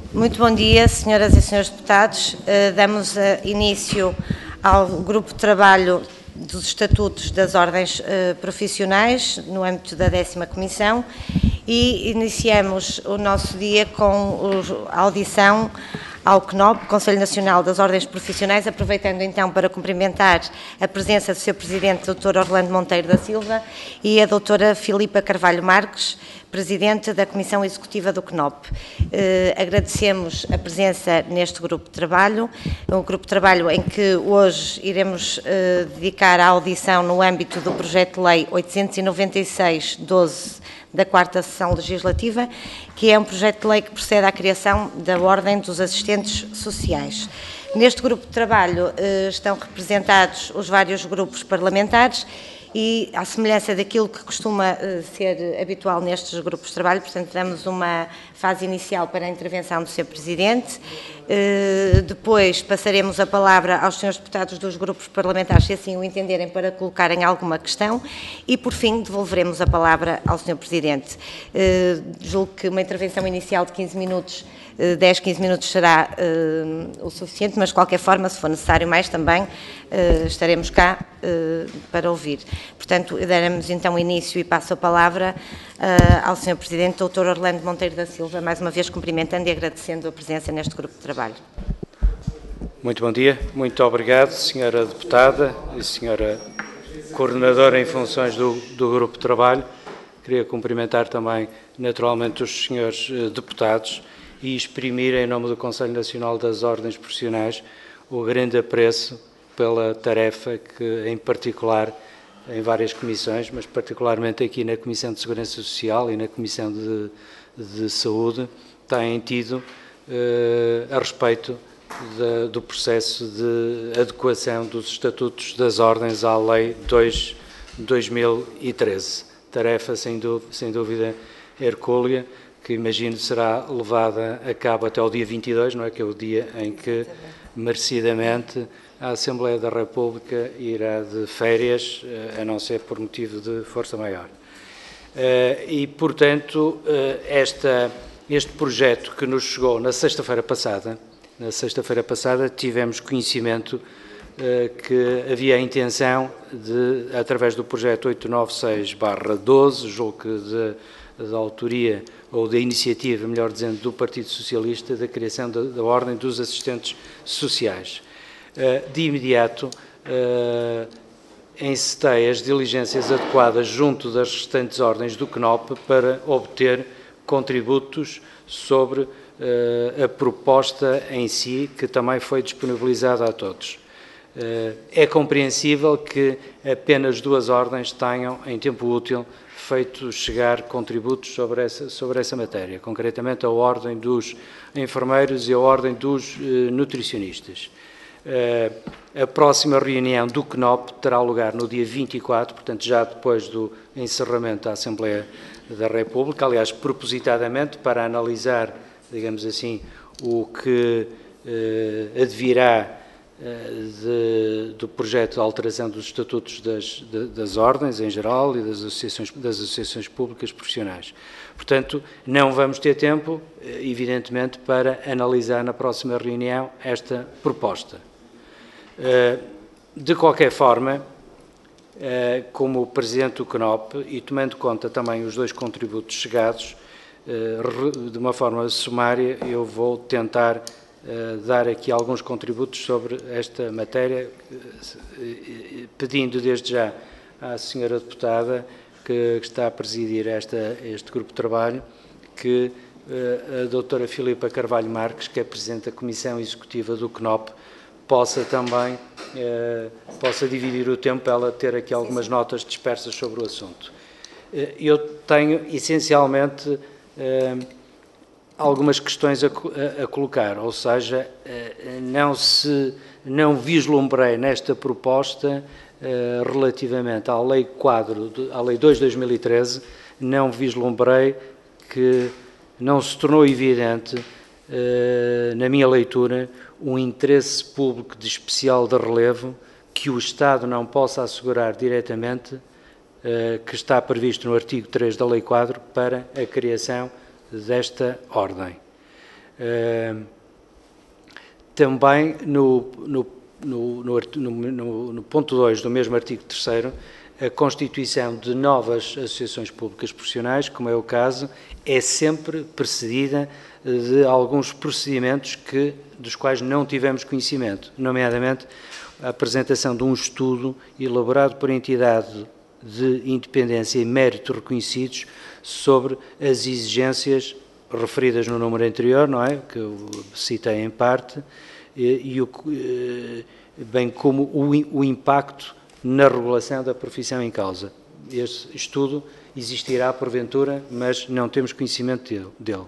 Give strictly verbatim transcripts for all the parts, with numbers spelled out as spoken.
Muito bom dia, senhoras e senhores deputados. Damos início ao grupo de trabalho dos estatutos das ordens profissionais, no âmbito da décima Comissão, e iniciamos o nosso dia com a audição ao C N O P, Conselho Nacional das Ordens Profissionais, aproveitando então para cumprimentar a presença do seu Presidente, doutor Orlando Monteiro da Silva, e a doutora Filipa Carvalho Marques, Presidente da Comissão Executiva do C N O P. Eh, agradecemos a presença neste grupo de trabalho, um grupo de trabalho em que hoje iremos eh, dedicar a audição no âmbito do projeto de lei oitocentos e noventa e seis barra doze da quarta sessão legislativa, que é um projeto de lei que procede à criação da Ordem dos Assistentes Sociais. Neste grupo de trabalho eh, estão representados os vários grupos parlamentares e, à semelhança daquilo que costuma uh, ser habitual nestes grupos de trabalho, portanto, damos uma fase inicial para a intervenção do senhor Presidente, uh, depois passaremos a palavra aos senhores deputados dos grupos parlamentares, se assim o entenderem, para colocarem alguma questão, e, por fim, devolveremos a palavra ao senhor Presidente. Uh, julgo que uma intervenção inicial de quinze minutos, dez, quinze minutos será uh, o suficiente, mas de qualquer forma, se for necessário mais também, uh, estaremos cá uh, para ouvir. Portanto, daremos então início e passo a palavra uh, ao senhor Presidente, doutor Orlando Monteiro da Silva, mais uma vez cumprimentando e agradecendo a presença neste grupo de trabalho. Muito bom dia, muito obrigado, senhora Deputada e senhora Coordenadora em funções do, do grupo de trabalho. Queria cumprimentar também, naturalmente, os senhores uh, deputados e exprimir, em nome do Conselho Nacional das Ordens Profissionais, o grande apreço pela tarefa que, em particular, em várias comissões, mas particularmente aqui na Comissão de Segurança Social e na Comissão de, de Saúde, têm tido eh, a respeito de, do processo de adequação dos estatutos das ordens à Lei dois de dois mil e treze. Tarefa, sem dúvida, sem dúvida hercúlea, que imagino será levada a cabo até o dia vinte e dois, não é? Que é o dia em que, merecidamente, a Assembleia da República irá de férias, a não ser por motivo de força maior. E, portanto, esta, este projeto que nos chegou na sexta-feira passada, na sexta-feira passada tivemos conhecimento que havia a intenção de, através do projeto oitocentos e noventa e seis barra doze, julgo que de, da autoria ou da iniciativa, melhor dizendo, do Partido Socialista, da criação da, da Ordem dos Assistentes Sociais. De imediato, encetei as diligências adequadas junto das restantes ordens do C N O P para obter contributos sobre a proposta em si, que também foi disponibilizada a todos. É compreensível que apenas duas ordens tenham, em tempo útil, feito chegar contributos sobre essa, sobre essa matéria, concretamente a Ordem dos Enfermeiros e a Ordem dos eh, Nutricionistas. Eh, a próxima reunião do C N O P terá lugar no dia vinte e quatro, portanto já depois do encerramento da Assembleia da República, aliás, propositadamente para analisar, digamos assim, o que eh, advirá De, do projeto de alteração dos estatutos das, de, das ordens em geral e das associações, das associações públicas profissionais. Portanto, não vamos ter tempo, evidentemente, para analisar na próxima reunião esta proposta. De qualquer forma, como Presidente do C N O P e tomando conta também os dois contributos chegados, de uma forma sumária, eu vou tentar Uh, dar aqui alguns contributos sobre esta matéria, uh, pedindo desde já à senhora deputada que, que está a presidir esta, este grupo de trabalho que uh, a doutora Filipa Carvalho Marques, que é Presidente da Comissão Executiva do C N O P, possa também uh, possa dividir o tempo para ela ter aqui algumas notas dispersas sobre o assunto. Uh, eu tenho essencialmente uh, algumas questões a, a, a colocar, ou seja, não se não vislumbrei nesta proposta uh, relativamente à lei quadro, à lei dois de dois mil e treze, não vislumbrei que não se tornou evidente, uh, na minha leitura, um interesse público de especial de relevo que o Estado não possa assegurar diretamente, uh, que está previsto no artigo três da lei quadro para a criação desta ordem. Também no, no, no, no, no, no ponto dois do mesmo artigo terceiro, a constituição de novas associações públicas profissionais, como é o caso, é sempre precedida de alguns procedimentos que, dos quais não tivemos conhecimento, nomeadamente a apresentação de um estudo elaborado por entidade de independência e mérito reconhecidos sobre as exigências referidas no número anterior, não é? Que eu citei em parte, e, e o, bem como o, o impacto na regulação da profissão em causa. Este estudo existirá porventura, mas não temos conhecimento dele.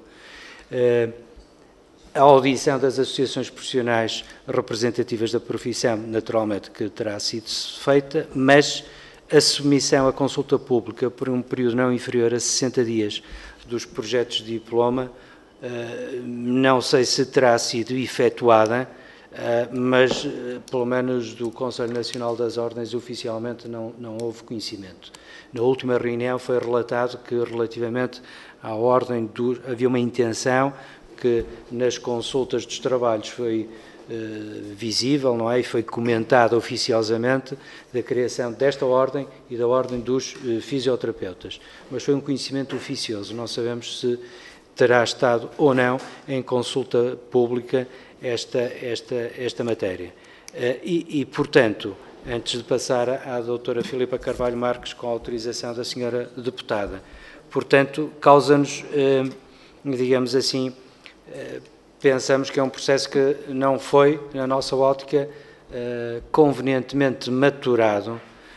A audição das associações profissionais representativas da profissão, naturalmente, que terá sido feita, mas a submissão à consulta pública por um período não inferior a sessenta dias dos projetos de diploma, não sei se terá sido efetuada, mas, pelo menos do Conselho Nacional das Ordens, oficialmente não, não houve conhecimento. Na última reunião foi relatado que, relativamente à ordem, do, havia uma intenção que nas consultas dos trabalhos foi Uh, visível, não é? E foi comentada oficiosamente da criação desta ordem e da ordem dos uh, fisioterapeutas. Mas foi um conhecimento oficioso, não sabemos se terá estado ou não em consulta pública esta, esta, esta matéria. Uh, e, e, portanto, antes de passar à, à doutora Filipa Carvalho Marques, com a autorização da senhora deputada, portanto, causa-nos, uh, digamos assim, uh, pensamos que é um processo que não foi, na nossa ótica, convenientemente maturado,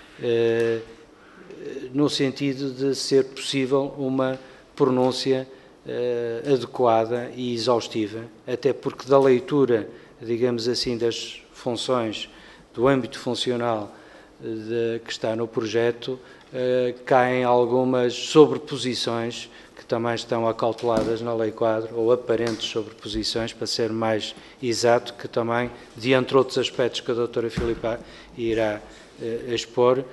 no sentido de ser possível uma pronúncia adequada e exaustiva, até porque da leitura, digamos assim, das funções do âmbito funcional de, que está no projeto, caem algumas sobreposições que também estão acauteladas na Lei Quadro, ou aparentes sobreposições, para ser mais exato, que também, de entre outros aspectos que a doutora Filipa irá eh, expor,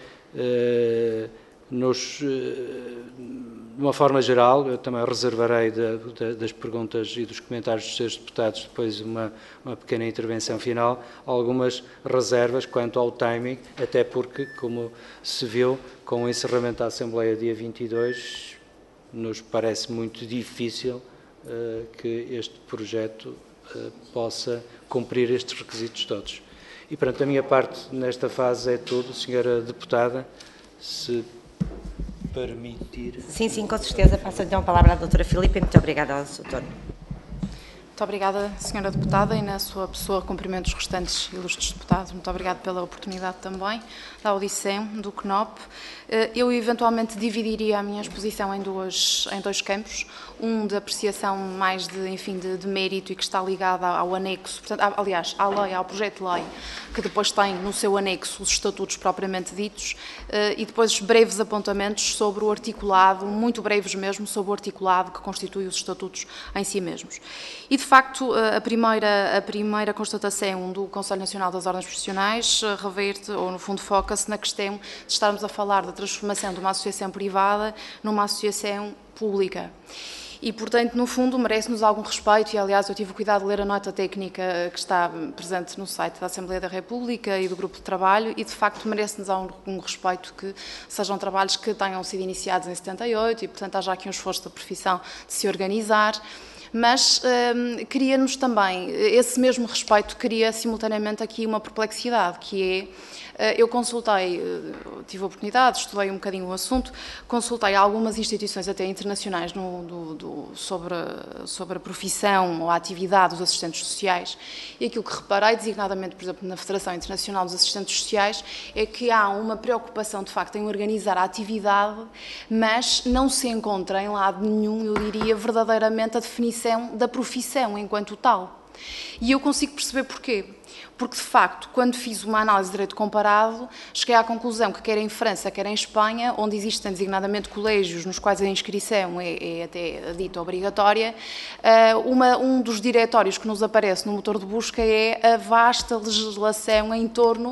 eh, nos, eh, de uma forma geral, eu também reservarei de, de, das perguntas e dos comentários dos seus deputados depois uma, uma pequena intervenção final, algumas reservas quanto ao timing, até porque, como se viu, com o encerramento da Assembleia dia vinte e dois, nos parece muito difícil uh, que este projeto uh, possa cumprir estes requisitos todos. E, portanto, a minha parte nesta fase é tudo. Senhora Deputada, se permitir... Sim, sim, com certeza. Passo então a palavra à doutora Filipa e muito obrigada ao doutor. Muito obrigada, senhora Deputada, e na sua pessoa cumprimento os restantes ilustres deputados. Muito obrigada pela oportunidade também da audição do C N O P. Eu, eventualmente, dividiria a minha exposição em, duas, em dois campos. Um de apreciação mais de, enfim, de, de mérito e que está ligado ao anexo, portanto, aliás, à lei, ao projeto de lei, que depois tem no seu anexo os estatutos propriamente ditos, e depois breves apontamentos sobre o articulado, muito breves mesmo, sobre o articulado que constitui os estatutos em si mesmos. E, de facto, a primeira, a primeira constatação do Conselho Nacional das Ordens Profissionais reverte, ou no fundo foca-se na questão de estarmos a falar da transformação de uma associação privada numa associação pública. E, portanto, no fundo, merece-nos algum respeito, e, aliás, eu tive o cuidado de ler a nota técnica que está presente no site da Assembleia da República e do Grupo de Trabalho, e, de facto, merece-nos algum respeito que sejam trabalhos que tenham sido iniciados em setenta e oito, e, portanto, haja aqui um esforço da profissão de se organizar. Mas hum, cria-nos também, esse mesmo respeito cria simultaneamente aqui uma perplexidade, que é, eu consultei, tive a oportunidade, estudei um bocadinho o assunto, consultei algumas instituições até internacionais no, do, do, sobre, sobre a profissão ou a atividade dos assistentes sociais, e aquilo que reparei, designadamente, por exemplo, na Federação Internacional dos Assistentes Sociais, é que há uma preocupação, de facto, em organizar a atividade, mas não se encontra em lado nenhum, eu diria, verdadeiramente a definição da profissão enquanto tal. E eu consigo perceber porquê. Porque, de facto, quando fiz uma análise de direito comparado, cheguei à conclusão que, quer em França, quer em Espanha, onde existem designadamente colégios nos quais a inscrição é, é até dita obrigatória, uma, um dos diretórios que nos aparece no motor de busca é a vasta legislação em torno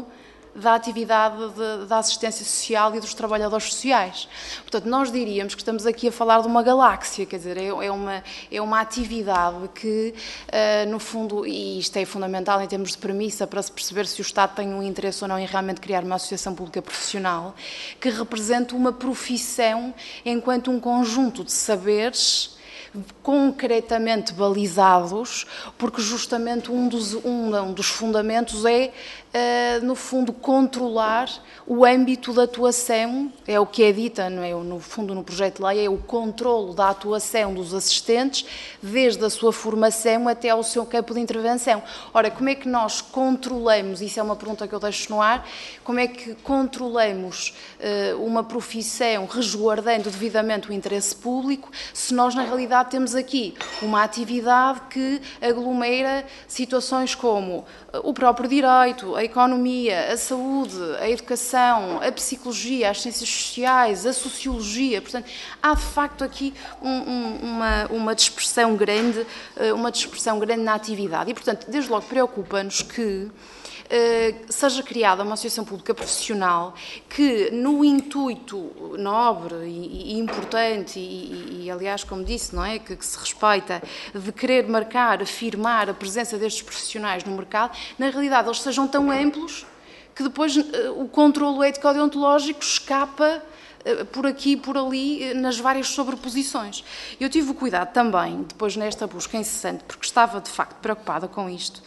da atividade de, da assistência social e dos trabalhadores sociais. Portanto, nós diríamos que estamos aqui a falar de uma galáxia, quer dizer, é, é, uma, é uma atividade que, uh, no fundo, e isto é fundamental em termos de premissa para se perceber se o Estado tem um interesse ou não em realmente criar uma associação pública profissional, que representa uma profissão enquanto um conjunto de saberes concretamente balizados, porque justamente um dos, um, um dos fundamentos é, uh, no fundo, controlar o âmbito da atuação, é o que é dita, não é, no fundo, no projeto de lei, é o controlo da atuação dos assistentes, desde a sua formação até ao seu campo de intervenção. Ora, como é que nós controlamos, isso é uma pergunta que eu deixo no ar, como é que controlamos uh, uma profissão resguardando devidamente o interesse público, se nós, na realidade, temos aqui uma atividade que aglomera situações como o próprio direito, a economia, a saúde, a educação, a psicologia, as ciências sociais, a sociologia. Portanto, há de facto aqui um, um, uma, uma dispersão grande, uma dispersão grande na atividade. E, portanto, desde logo preocupa-nos que seja criada uma associação pública profissional que, no intuito nobre e, e importante, e, e, aliás, como disse, não é, que, que se respeita, de querer marcar, afirmar a presença destes profissionais no mercado, na realidade eles sejam tão amplos que depois o controlo ético-deontológico escapa por aqui e por ali, nas várias sobreposições. Eu tive o cuidado também, depois nesta busca incessante, porque estava de facto preocupada com isto,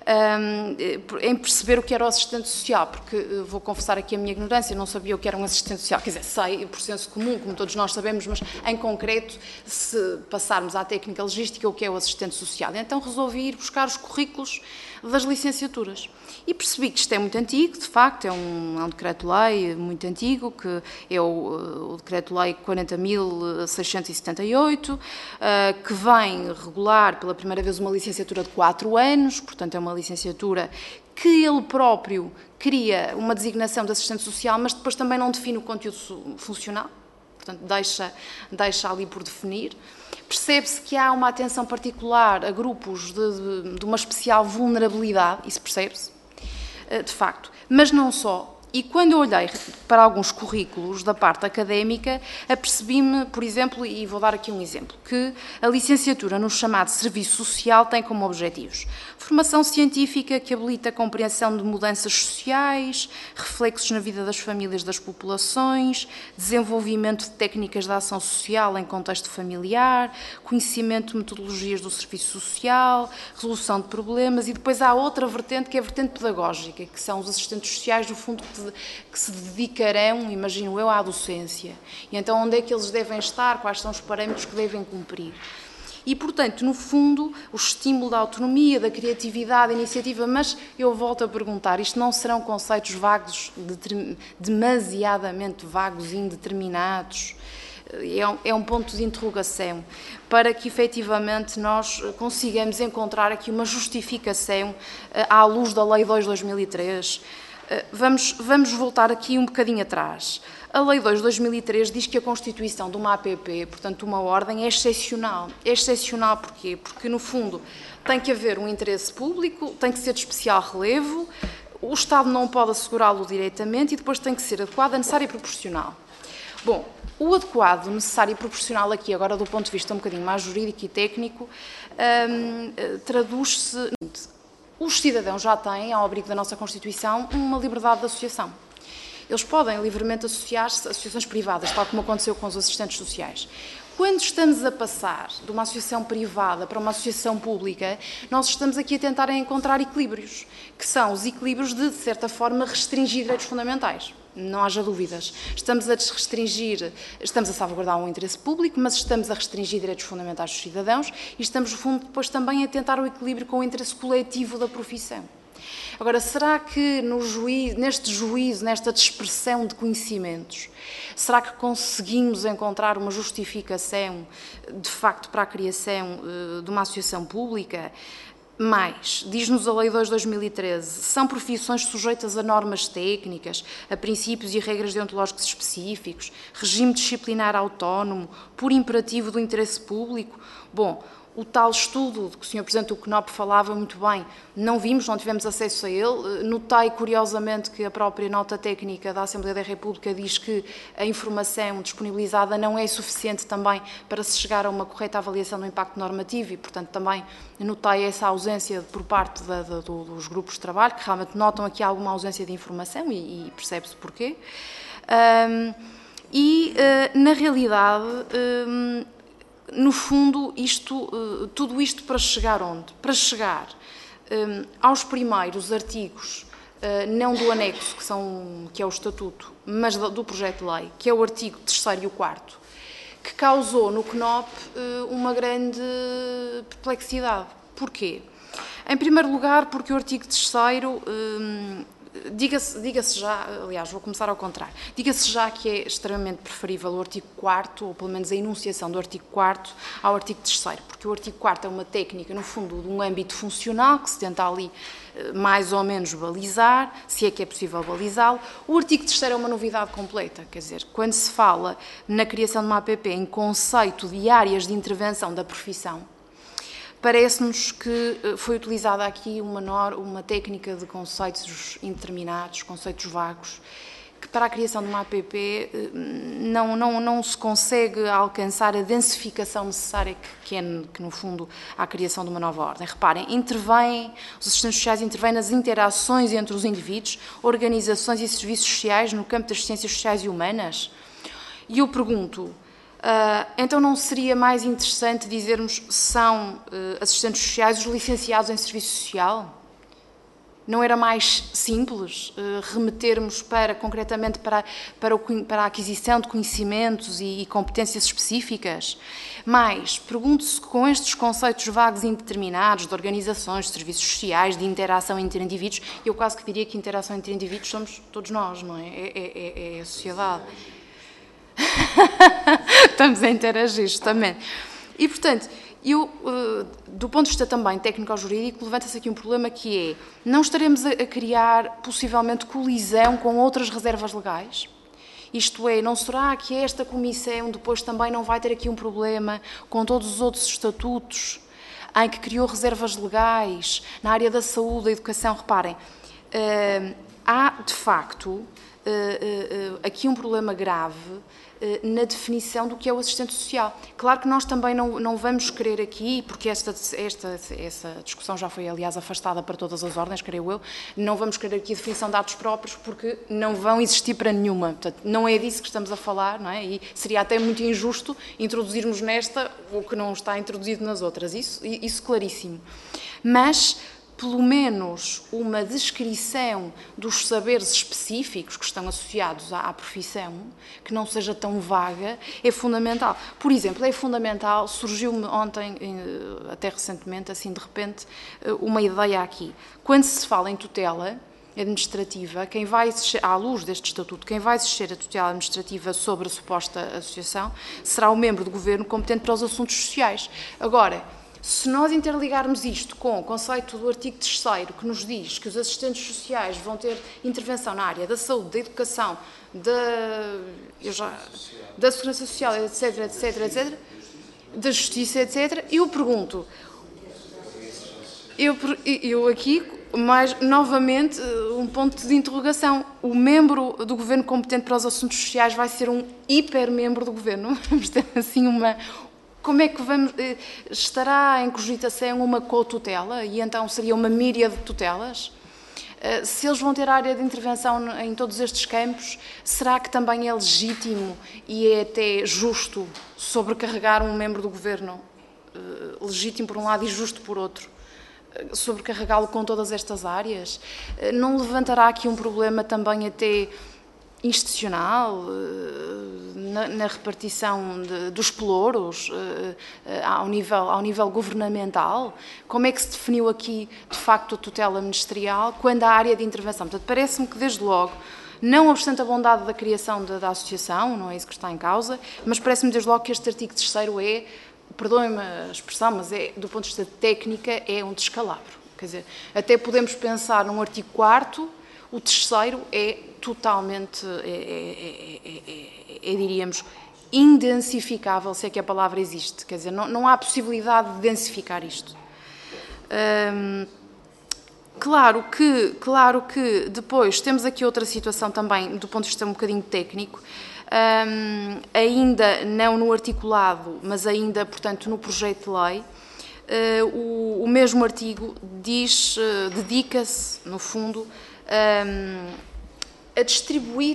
em perceber o que era o assistente social, porque vou confessar aqui a minha ignorância, não sabia o que era um assistente social, quer dizer, sei por senso comum, como todos nós sabemos, mas em concreto, se passarmos à técnica legística, o que é o assistente social. Então resolvi ir buscar os currículos das licenciaturas. E percebi que isto é muito antigo, de facto, é um, é um decreto-lei muito antigo, que é o, o decreto-lei quarenta mil seiscentos e setenta e oito, uh, que vem regular pela primeira vez uma licenciatura de quatro anos, portanto é uma licenciatura que ele próprio cria uma designação de assistente social, mas depois também não define o conteúdo funcional, portanto deixa, deixa ali por definir. Percebe-se que há uma atenção particular a grupos de, de, de uma especial vulnerabilidade, isso percebe-se, de facto, mas não só. E quando eu olhei para alguns currículos da parte académica, apercebi-me, por exemplo, e vou dar aqui um exemplo, que a licenciatura no chamado Serviço Social tem como objetivos formação científica que habilita a compreensão de mudanças sociais, reflexos na vida das famílias das populações, desenvolvimento de técnicas de ação social em contexto familiar, conhecimento de metodologias do serviço social, resolução de problemas, e depois há outra vertente que é a vertente pedagógica, que são os assistentes sociais, no fundo, que, que se dedicarão, imagino eu, à docência. E então onde é que eles devem estar, quais são os parâmetros que devem cumprir. E, portanto, no fundo, o estímulo da autonomia, da criatividade, da iniciativa, mas eu volto a perguntar, isto não serão conceitos vagos, demasiadamente vagos e indeterminados? É um, é um ponto de interrogação para que, efetivamente, nós consigamos encontrar aqui uma justificação à luz da Lei dois de dois mil e três. Vamos, vamos voltar aqui um bocadinho atrás. A Lei dois de dois mil e três diz que a constituição de uma A P P, portanto, de uma ordem, é excepcional. É excepcional porquê? Porque, no fundo, tem que haver um interesse público, tem que ser de especial relevo, o Estado não pode assegurá-lo diretamente e depois tem que ser adequado, necessário e proporcional. Bom, o adequado, necessário e proporcional aqui, agora do ponto de vista um bocadinho mais jurídico e técnico, hum, traduz-se... Os cidadãos já têm, ao abrigo da nossa Constituição, uma liberdade de associação. Eles podem livremente associar-se a associações privadas, tal como aconteceu com os assistentes sociais. Quando estamos a passar de uma associação privada para uma associação pública, nós estamos aqui a tentar encontrar equilíbrios, que são os equilíbrios de, de certa forma, restringir direitos fundamentais. Não haja dúvidas. Estamos a restringir, estamos a salvaguardar um interesse público, mas estamos a restringir direitos fundamentais dos cidadãos e estamos, no fundo, depois também a tentar o equilíbrio com o interesse coletivo da profissão. Agora, será que no juízo, neste juízo, nesta dispersão de conhecimentos, será que conseguimos encontrar uma justificação, de facto, para a criação uh, de uma associação pública? Mais, diz-nos a Lei dois de dois mil e treze, são profissões sujeitas a normas técnicas, a princípios e regras deontológicos específicos, regime disciplinar autónomo, por imperativo do interesse público. Bom, o tal estudo de que o senhor Presidente do C N O P falava muito bem, não vimos, não tivemos acesso a ele. Notei, curiosamente, que a própria nota técnica da Assembleia da República diz que a informação disponibilizada não é suficiente também para se chegar a uma correta avaliação do impacto normativo e, portanto, também notei essa ausência por parte da, da, dos grupos de trabalho, que realmente notam aqui alguma ausência de informação e, e percebe-se porquê. Um, e, uh, na realidade, um, no fundo, isto, tudo isto para chegar onde? Para chegar um, aos primeiros artigos, uh, não do anexo, que, são, que é o Estatuto, mas do projeto de lei, que é o artigo terceiro e o quarto, que causou no C N O P uh, uma grande perplexidade. Porquê? Em primeiro lugar, porque o artigo terceiro... Um, Diga-se diga-se já, aliás, vou começar ao contrário, diga-se já que é extremamente preferível o artigo quarto, ou pelo menos a enunciação do artigo quarto, ao artigo terceiro, porque o artigo quarto é uma técnica, no fundo, de um âmbito funcional, que se tenta ali mais ou menos balizar, se é que é possível balizá-lo. O artigo terceiro é uma novidade completa, quer dizer, quando se fala na criação de uma A P P em conceito de áreas de intervenção da profissão, parece-nos que foi utilizada aqui uma, uma técnica de conceitos indeterminados, conceitos vagos, que para a criação de uma A P P não, não, não se consegue alcançar a densificação necessária que, que é, que no fundo, a criação de uma nova ordem. Reparem, intervêm, os assistentes sociais intervêm nas interações entre os indivíduos, organizações e serviços sociais no campo das ciências sociais e humanas. E eu pergunto, Uh, então não seria mais interessante dizermos são uh, assistentes sociais os licenciados em serviço social? Não era mais simples uh, remetermos para, concretamente para, para, o, para a aquisição de conhecimentos e, e competências específicas? Mas, pergunto-se, com estes conceitos vagos e indeterminados de organizações, de serviços sociais, de interação entre indivíduos, eu quase que diria que interação entre indivíduos somos todos nós, não é? É, é, é a sociedade. Estamos a interagir, justamente. E, portanto, eu, do ponto de vista também técnico-jurídico, levanta-se aqui um problema que é, não estaremos a criar, possivelmente, colisão com outras reservas legais? Isto é, não será que esta comissão depois também não vai ter aqui um problema com todos os outros estatutos em que criou reservas legais na área da saúde, da educação? Reparem, há, de facto, aqui um problema grave na definição do que é o assistente social. Claro que nós também não, não vamos querer aqui, porque esta, esta, essa discussão já foi, aliás, afastada para todas as ordens, creio eu, não vamos querer aqui a definição de dados próprios, porque não vão existir para nenhuma. Portanto, não é disso que estamos a falar, não é? E seria até muito injusto introduzirmos nesta o que não está introduzido nas outras. Isso, isso claríssimo. Mas, pelo menos, uma descrição dos saberes específicos que estão associados à, à profissão, que não seja tão vaga, é fundamental. Por exemplo, é fundamental, surgiu-me ontem, até recentemente, assim de repente, uma ideia aqui. Quando se fala em tutela administrativa, quem vai exercer, à luz deste estatuto, quem vai exercer a tutela administrativa sobre a suposta associação será o membro do governo competente para os assuntos sociais. Agora, se nós interligarmos isto com o conceito do artigo terceiro, que nos diz que os assistentes sociais vão ter intervenção na área da saúde, da educação, da, eu já, da segurança social, etc, etc, etc, da justiça, etcétera, eu pergunto, eu, eu aqui, mais novamente, um ponto de interrogação, o membro do governo competente para os assuntos sociais vai ser um hipermembro do governo? Vamos ter assim uma... Como é que vamos, estará em cogitação uma co-tutela e então seria uma míria de tutelas? Se eles vão ter área de intervenção em todos estes campos, será que também é legítimo e é até justo sobrecarregar um membro do governo, legítimo por um lado e justo por outro, sobrecarregá-lo com todas estas áreas? Não levantará aqui um problema também até institucional, na, na repartição de, dos pelouros, ao nível, ao nível governamental? Como é que se definiu aqui, de facto, a tutela ministerial, quando a área de intervenção? Portanto, parece-me que, desde logo, não obstante a bondade da criação da, da associação, não é isso que está em causa, mas parece-me, desde logo, que este artigo terceiro é, perdoem-me a expressão, mas é, do ponto de vista técnica, é um descalabro. Quer dizer, até podemos pensar num artigo quarto, o terceiro é totalmente, é, é, é, é, é, diríamos, indensificável, se é que a palavra existe, quer dizer, não, não há possibilidade de densificar isto. Hum, claro que, claro que depois temos aqui outra situação também, do ponto de vista um bocadinho técnico, hum, ainda não no articulado, mas ainda, portanto, no projeto de lei, uh, o, o mesmo artigo diz, uh, dedica-se, no fundo, um, a distribuir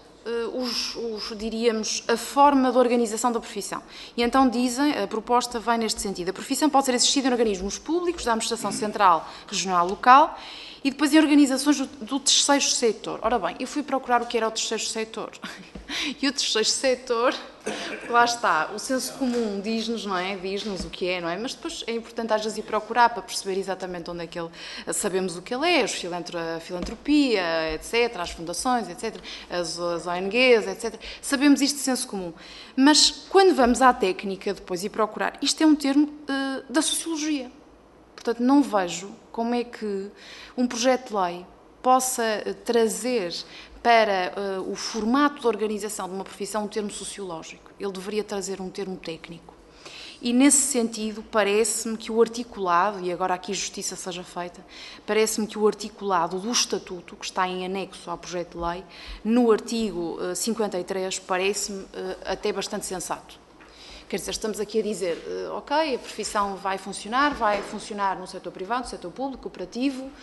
Os, os, diríamos, a forma de organização da profissão. E então dizem, a proposta vai neste sentido. A profissão pode ser exercida em organismos públicos, da administração central, regional, local, e depois em organizações do, do terceiro setor. Ora bem, eu fui procurar o que era o terceiro setor. E o terceiro setor, lá está, o senso comum diz-nos, não é? Diz-nos o que é, não é? Mas depois é importante às vezes ir procurar para perceber exatamente onde é que ele, sabemos o que ele é, os filantro, a filantropia, etcétera, as fundações, etcétera, as, as O N Gs, etcétera. Sabemos isto de senso comum. Mas quando vamos à técnica depois e procurar, isto é um termo uh, da sociologia. Portanto, não vejo como é que um projeto de lei possa uh, trazer para uh, o formato de organização de uma profissão um termo sociológico. Ele deveria trazer um termo técnico. E, nesse sentido, parece-me que o articulado, e agora aqui justiça seja feita, parece-me que o articulado do Estatuto, que está em anexo ao projeto de lei, no artigo uh, cinquenta e três, parece-me uh, até bastante sensato. Quer dizer, estamos aqui a dizer, uh, ok, a profissão vai funcionar, vai funcionar no setor privado, no setor público, cooperativo, uh,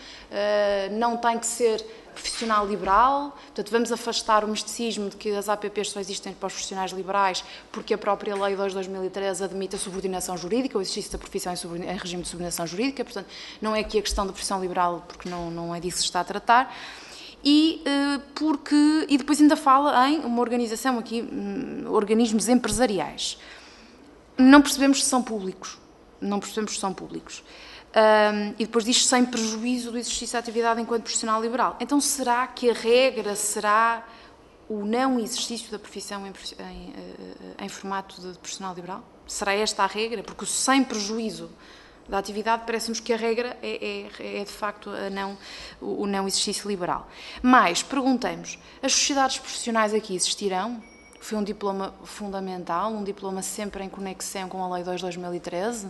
não tem que ser profissional liberal, portanto, vamos afastar o misticismo de que as A P Ps só existem para os profissionais liberais, porque a própria Lei dois de dois mil e treze admite a subordinação jurídica, o exercício da profissão em, em regime de subordinação jurídica, portanto, não é aqui a questão da profissão liberal, porque não, não é disso que se está a tratar. E, uh, porque, e depois ainda fala em uma organização aqui, um, organismos empresariais. Não percebemos se são públicos, não percebemos se são públicos. Um, e depois diz sem prejuízo do exercício da atividade enquanto profissional liberal. Então, será que a regra será o não exercício da profissão em, em, em formato de profissional liberal? Será esta a regra? Porque o sem prejuízo da atividade parece-nos que a regra é, é, é de facto a não, o não exercício liberal. Mas, perguntemos, as sociedades profissionais aqui existirão? Foi um diploma fundamental, um diploma sempre em conexão com a Lei dois de dois mil e treze.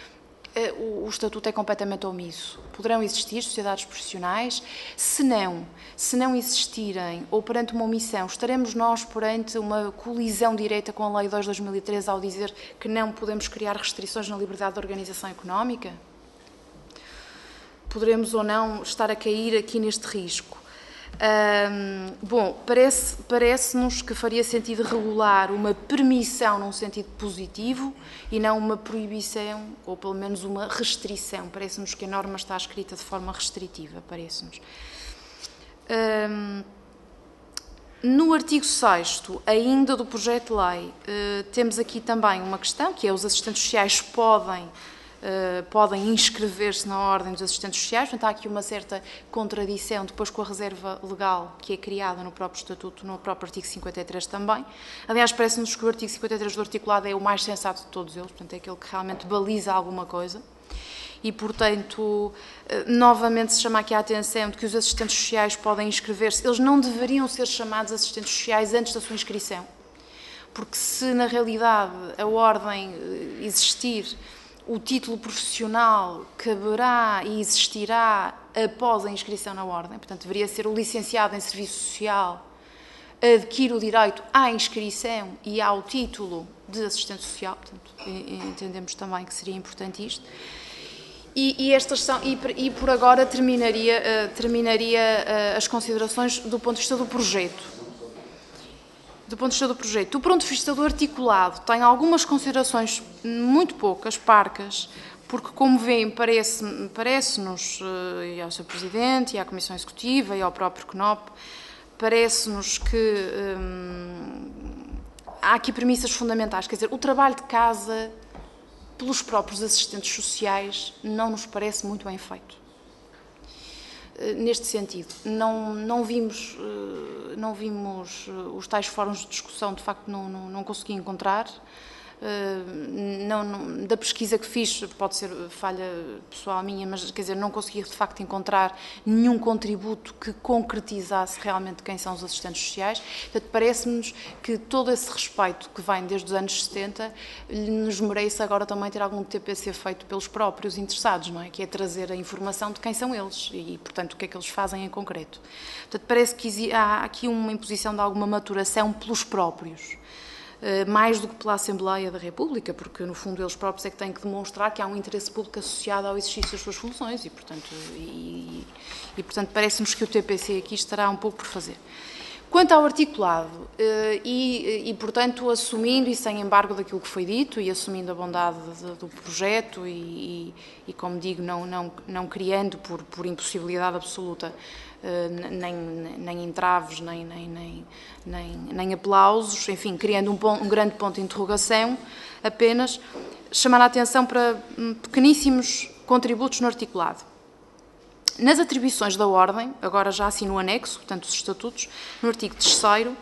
O, o Estatuto é completamente omisso. Poderão existir sociedades profissionais? Se não, se não existirem, ou perante uma omissão, estaremos nós perante uma colisão direta com a Lei dois de dois mil e treze ao dizer que não podemos criar restrições na liberdade de organização económica? Poderemos ou não estar a cair aqui neste risco? Um, bom, parece, parece-nos que faria sentido regular uma permissão num sentido positivo e não uma proibição, ou pelo menos uma restrição. Parece-nos que a norma está escrita de forma restritiva, parece-nos. Um, no artigo sexto, ainda do projeto de lei, uh, temos aqui também uma questão, que é os assistentes sociais podem Uh, podem inscrever-se na ordem dos assistentes sociais, portanto há aqui uma certa contradição depois com a reserva legal que é criada no próprio Estatuto, no próprio artigo cinquenta e três também. Aliás, parece-nos que o artigo cinquenta e três do articulado é o mais sensato de todos eles, portanto é aquele que realmente baliza alguma coisa. E, portanto, uh, novamente se chama aqui a atenção de que os assistentes sociais podem inscrever-se, eles não deveriam ser chamados assistentes sociais antes da sua inscrição, porque se na realidade a ordem uh, existir, o título profissional caberá e existirá após a inscrição na ordem, portanto, deveria ser o licenciado em Serviço Social adquire o direito à inscrição e ao título de assistente social, portanto, entendemos também que seria importante isto. E, e, estas são, e, e por agora terminaria, uh, terminaria uh, as considerações do ponto de vista do projeto. Do ponto de vista do projeto. Do ponto de vista do articulado, tem algumas considerações muito poucas, parcas, porque, como veem, parece, parece-nos, e ao seu Presidente, e à Comissão Executiva, e ao próprio C N O P, parece-nos que hum, há aqui premissas fundamentais. Quer dizer, o trabalho de casa, pelos próprios assistentes sociais, não nos parece muito bem feito. Neste sentido, não, não, vimos, não vimos os tais fóruns de discussão, de facto não, não, não consegui encontrar, Não, não, da pesquisa que fiz, pode ser falha pessoal minha, mas quer dizer, não consegui de facto encontrar nenhum contributo que concretizasse realmente quem são os assistentes sociais. Portanto, parece-nos que todo esse respeito que vem desde os anos setenta nos merece agora também ter algum T P C feito pelos próprios interessados, não é? Que é trazer a informação de quem são eles e, portanto, o que é que eles fazem em concreto. Portanto, parece que há aqui uma imposição de alguma maturação pelos próprios, mais do que pela Assembleia da República, porque, no fundo, eles próprios é que têm que demonstrar que há um interesse público associado ao exercício das suas funções e, portanto, e, e, portanto parece-nos que o T P C aqui estará um pouco por fazer. Quanto ao articulado, e, e, portanto, assumindo e sem embargo daquilo que foi dito e assumindo a bondade do projeto e, e como digo, não, não, não criando por, por impossibilidade absoluta nem, nem entraves, nem, nem, nem, nem, nem aplausos, enfim, criando um, ponto, um grande ponto de interrogação, apenas chamar a atenção para pequeníssimos contributos no articulado. Nas atribuições da Ordem, agora já assim no anexo, portanto os estatutos, no artigo terceiro,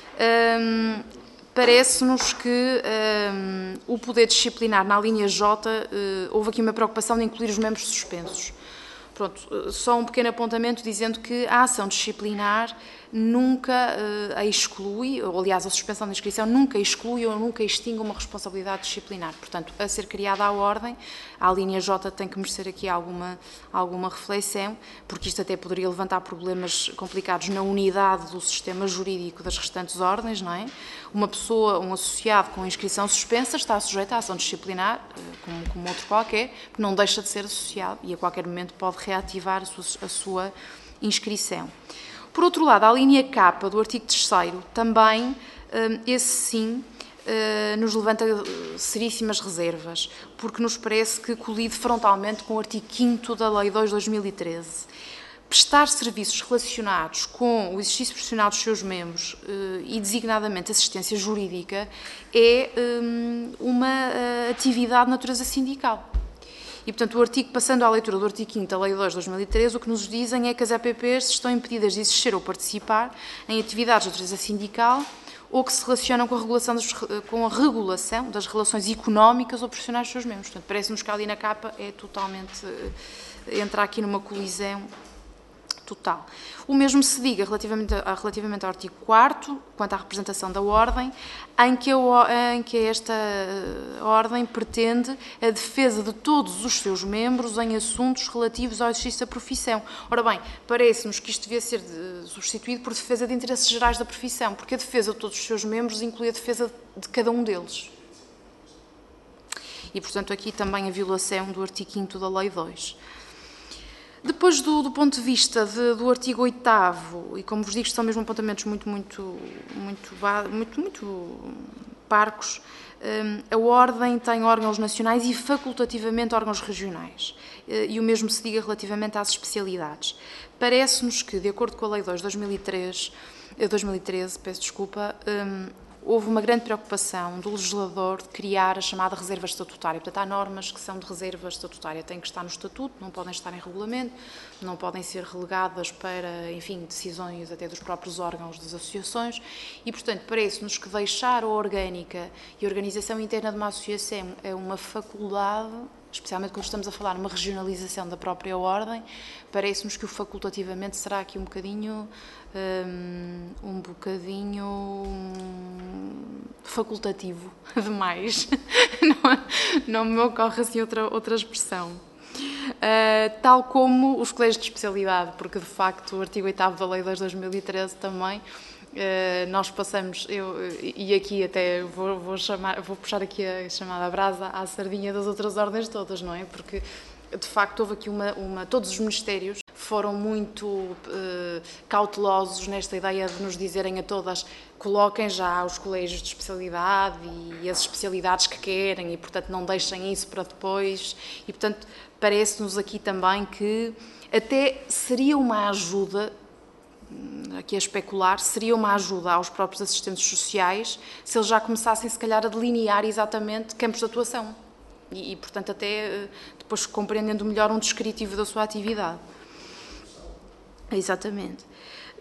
um, parece-nos que um, o poder disciplinar na linha J, uh, houve aqui uma preocupação de incluir os membros suspensos. Pronto, só um pequeno apontamento dizendo que a ação disciplinar nunca uh, a exclui, ou aliás a suspensão da inscrição nunca exclui ou nunca extingue uma responsabilidade disciplinar. Portanto, a ser criada a ordem, a linha J tem que merecer aqui alguma, alguma reflexão, porque isto até poderia levantar problemas complicados na unidade do sistema jurídico das restantes ordens, não é? Uma pessoa, um associado com inscrição suspensa está sujeito à ação disciplinar, como, como outro qualquer, porque não deixa de ser associado e a qualquer momento pode reativar a sua, a sua inscrição. Por outro lado, a linha K do artigo terceiro também, esse sim, nos levanta seríssimas reservas, porque nos parece que colide frontalmente com o artigo quinto da Lei dois de dois mil e treze. Prestar serviços relacionados com o exercício profissional dos seus membros e, designadamente, assistência jurídica, é uma atividade de natureza sindical. E, portanto, o artigo, passando à leitura do artigo quinto da Lei dois de dois mil e treze, o que nos dizem é que as E P Ps estão impedidas de exercer ou participar em atividades de natureza sindical ou que se relacionam com a regulação das, com a regulação das relações económicas ou profissionais dos seus membros. Portanto, parece-nos que ali na capa é totalmente, entra aqui numa colisão total. O mesmo se diga relativamente, a, relativamente ao artigo quarto, quanto à representação da Ordem, em que, a, em que esta Ordem pretende a defesa de todos os seus membros em assuntos relativos ao exercício da profissão. Ora bem, parece-nos que isto devia ser de, substituído por defesa de interesses gerais da profissão, porque a defesa de todos os seus membros inclui a defesa de cada um deles. E, portanto, aqui também a violação do artigo quinto da Lei dois. Depois, do, do ponto de vista de, do artigo oitavo, e como vos digo, são mesmo apontamentos muito, muito, muito, muito, muito parcos, a Ordem tem órgãos nacionais e facultativamente órgãos regionais. E o mesmo se diga relativamente às especialidades. Parece-nos que, de acordo com a Lei dois de dois mil e treze, dois mil e treze, peço desculpa, houve uma grande preocupação do legislador de criar a chamada reserva estatutária. Portanto, há normas que são de reserva estatutária, têm que estar no estatuto, não podem estar em regulamento, não podem ser relegadas para, enfim, decisões até dos próprios órgãos das associações e, portanto, parece-nos que deixar a orgânica e a organização interna de uma associação é uma faculdade, especialmente quando estamos a falar numa regionalização da própria ordem, parece-nos que o facultativamente será aqui um bocadinho, um, um bocadinho um, facultativo demais. não, não me ocorre assim outra, outra expressão. Uh, tal como os colégios de especialidade, porque de facto o artigo oitavo da Lei dois de dois mil e treze também, Uh, nós passamos, eu, e aqui até vou, vou, chamar, vou puxar aqui a chamada brasa à sardinha das outras ordens todas, não é? Porque, de facto, houve aqui uma... uma todos os ministérios foram muito uh, cautelosos nesta ideia de nos dizerem a todas coloquem já os colégios de especialidade e, e as especialidades que querem e, portanto, não deixem isso para depois. E, portanto, parece-nos aqui também que até seria uma ajuda, aqui a especular, seria uma ajuda aos próprios assistentes sociais se eles já começassem, se calhar, a delinear exatamente campos de atuação e, e, portanto, até depois compreendendo melhor um descritivo da sua atividade. Exatamente.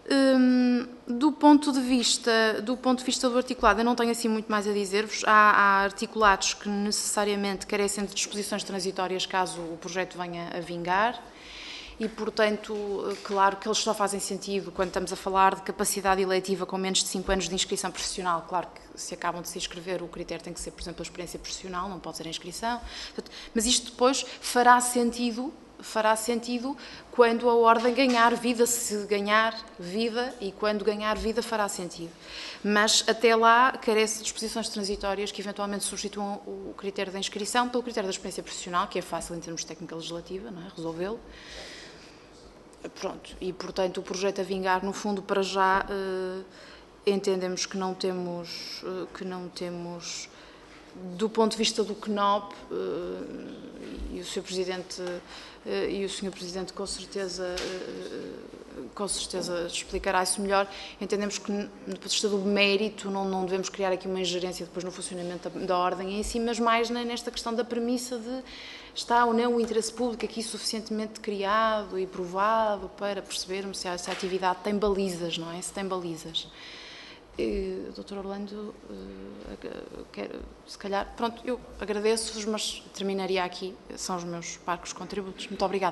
Hum, do ponto de vista do ponto de vista do articulado, eu não tenho assim muito mais a dizer-vos. Há, há articulados que necessariamente carecem de disposições transitórias caso o projeto venha a vingar e, portanto, claro que eles só fazem sentido quando estamos a falar de capacidade eletiva com menos de cinco anos de inscrição profissional. Claro que se acabam de se inscrever, o critério tem que ser, por exemplo, a experiência profissional, não pode ser a inscrição. Mas isto depois fará sentido fará sentido quando a ordem ganhar vida, se ganhar vida, e quando ganhar vida fará sentido. Mas até lá carece de disposições transitórias que eventualmente substituam o critério da inscrição pelo critério da experiência profissional, que é fácil em termos de técnica legislativa, não é? Resolvê-lo. Pronto, e portanto o projeto a vingar, no fundo, para já, eh, entendemos que não temos, eh, que não temos, do ponto de vista do C N O P, eh, e o senhor Presidente e o senhor Presidente com certeza, com certeza explicará isso melhor, entendemos que do ponto de vista do mérito não, não devemos criar aqui uma ingerência depois no funcionamento da, da ordem em si, mas mais nesta questão da premissa de está ou não o interesse público aqui suficientemente criado e provado para percebermos se a, se a atividade tem balizas, não é? Se tem balizas. doutor Orlando, quer, se calhar, pronto, eu agradeço-vos, mas terminaria aqui, são os meus parcos contributos. Muito obrigada.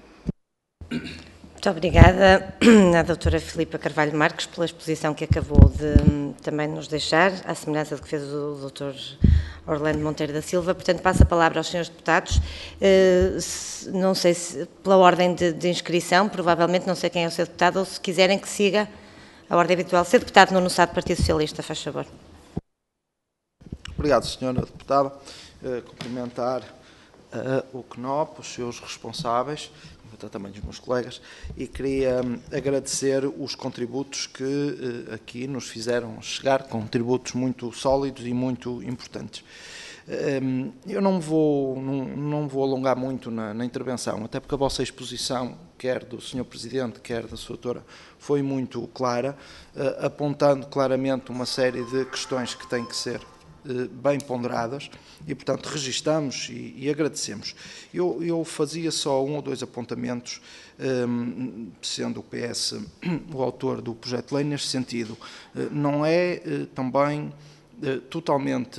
Muito obrigada à doutora Filipa Carvalho Marques pela exposição que acabou de também nos deixar, à semelhança do que fez o doutor Orlando Monteiro da Silva. Portanto, passo a palavra aos senhores deputados. Não sei se, pela ordem de, de inscrição, provavelmente, não sei quem é o seu deputado, ou se quiserem que siga a ordem habitual. Ser deputado Nuno Sá, do Partido Socialista, faz favor. Obrigado, senhora deputada. Uh, cumprimentar uh, o C N O P, os seus responsáveis, também os meus colegas, e queria um, agradecer os contributos que uh, aqui nos fizeram chegar, contributos muito sólidos e muito importantes. Um, eu não me vou, não, não me vou alongar muito na, na intervenção, até porque a vossa exposição, quer do senhor Presidente, quer da sua doutora, foi muito clara, uh, apontando claramente uma série de questões que têm que ser uh, bem ponderadas e, portanto, registamos e, e agradecemos. Eu, eu fazia só um ou dois apontamentos, um, sendo o P S o autor do projeto de lei, neste sentido. Uh, não é uh, também uh, totalmente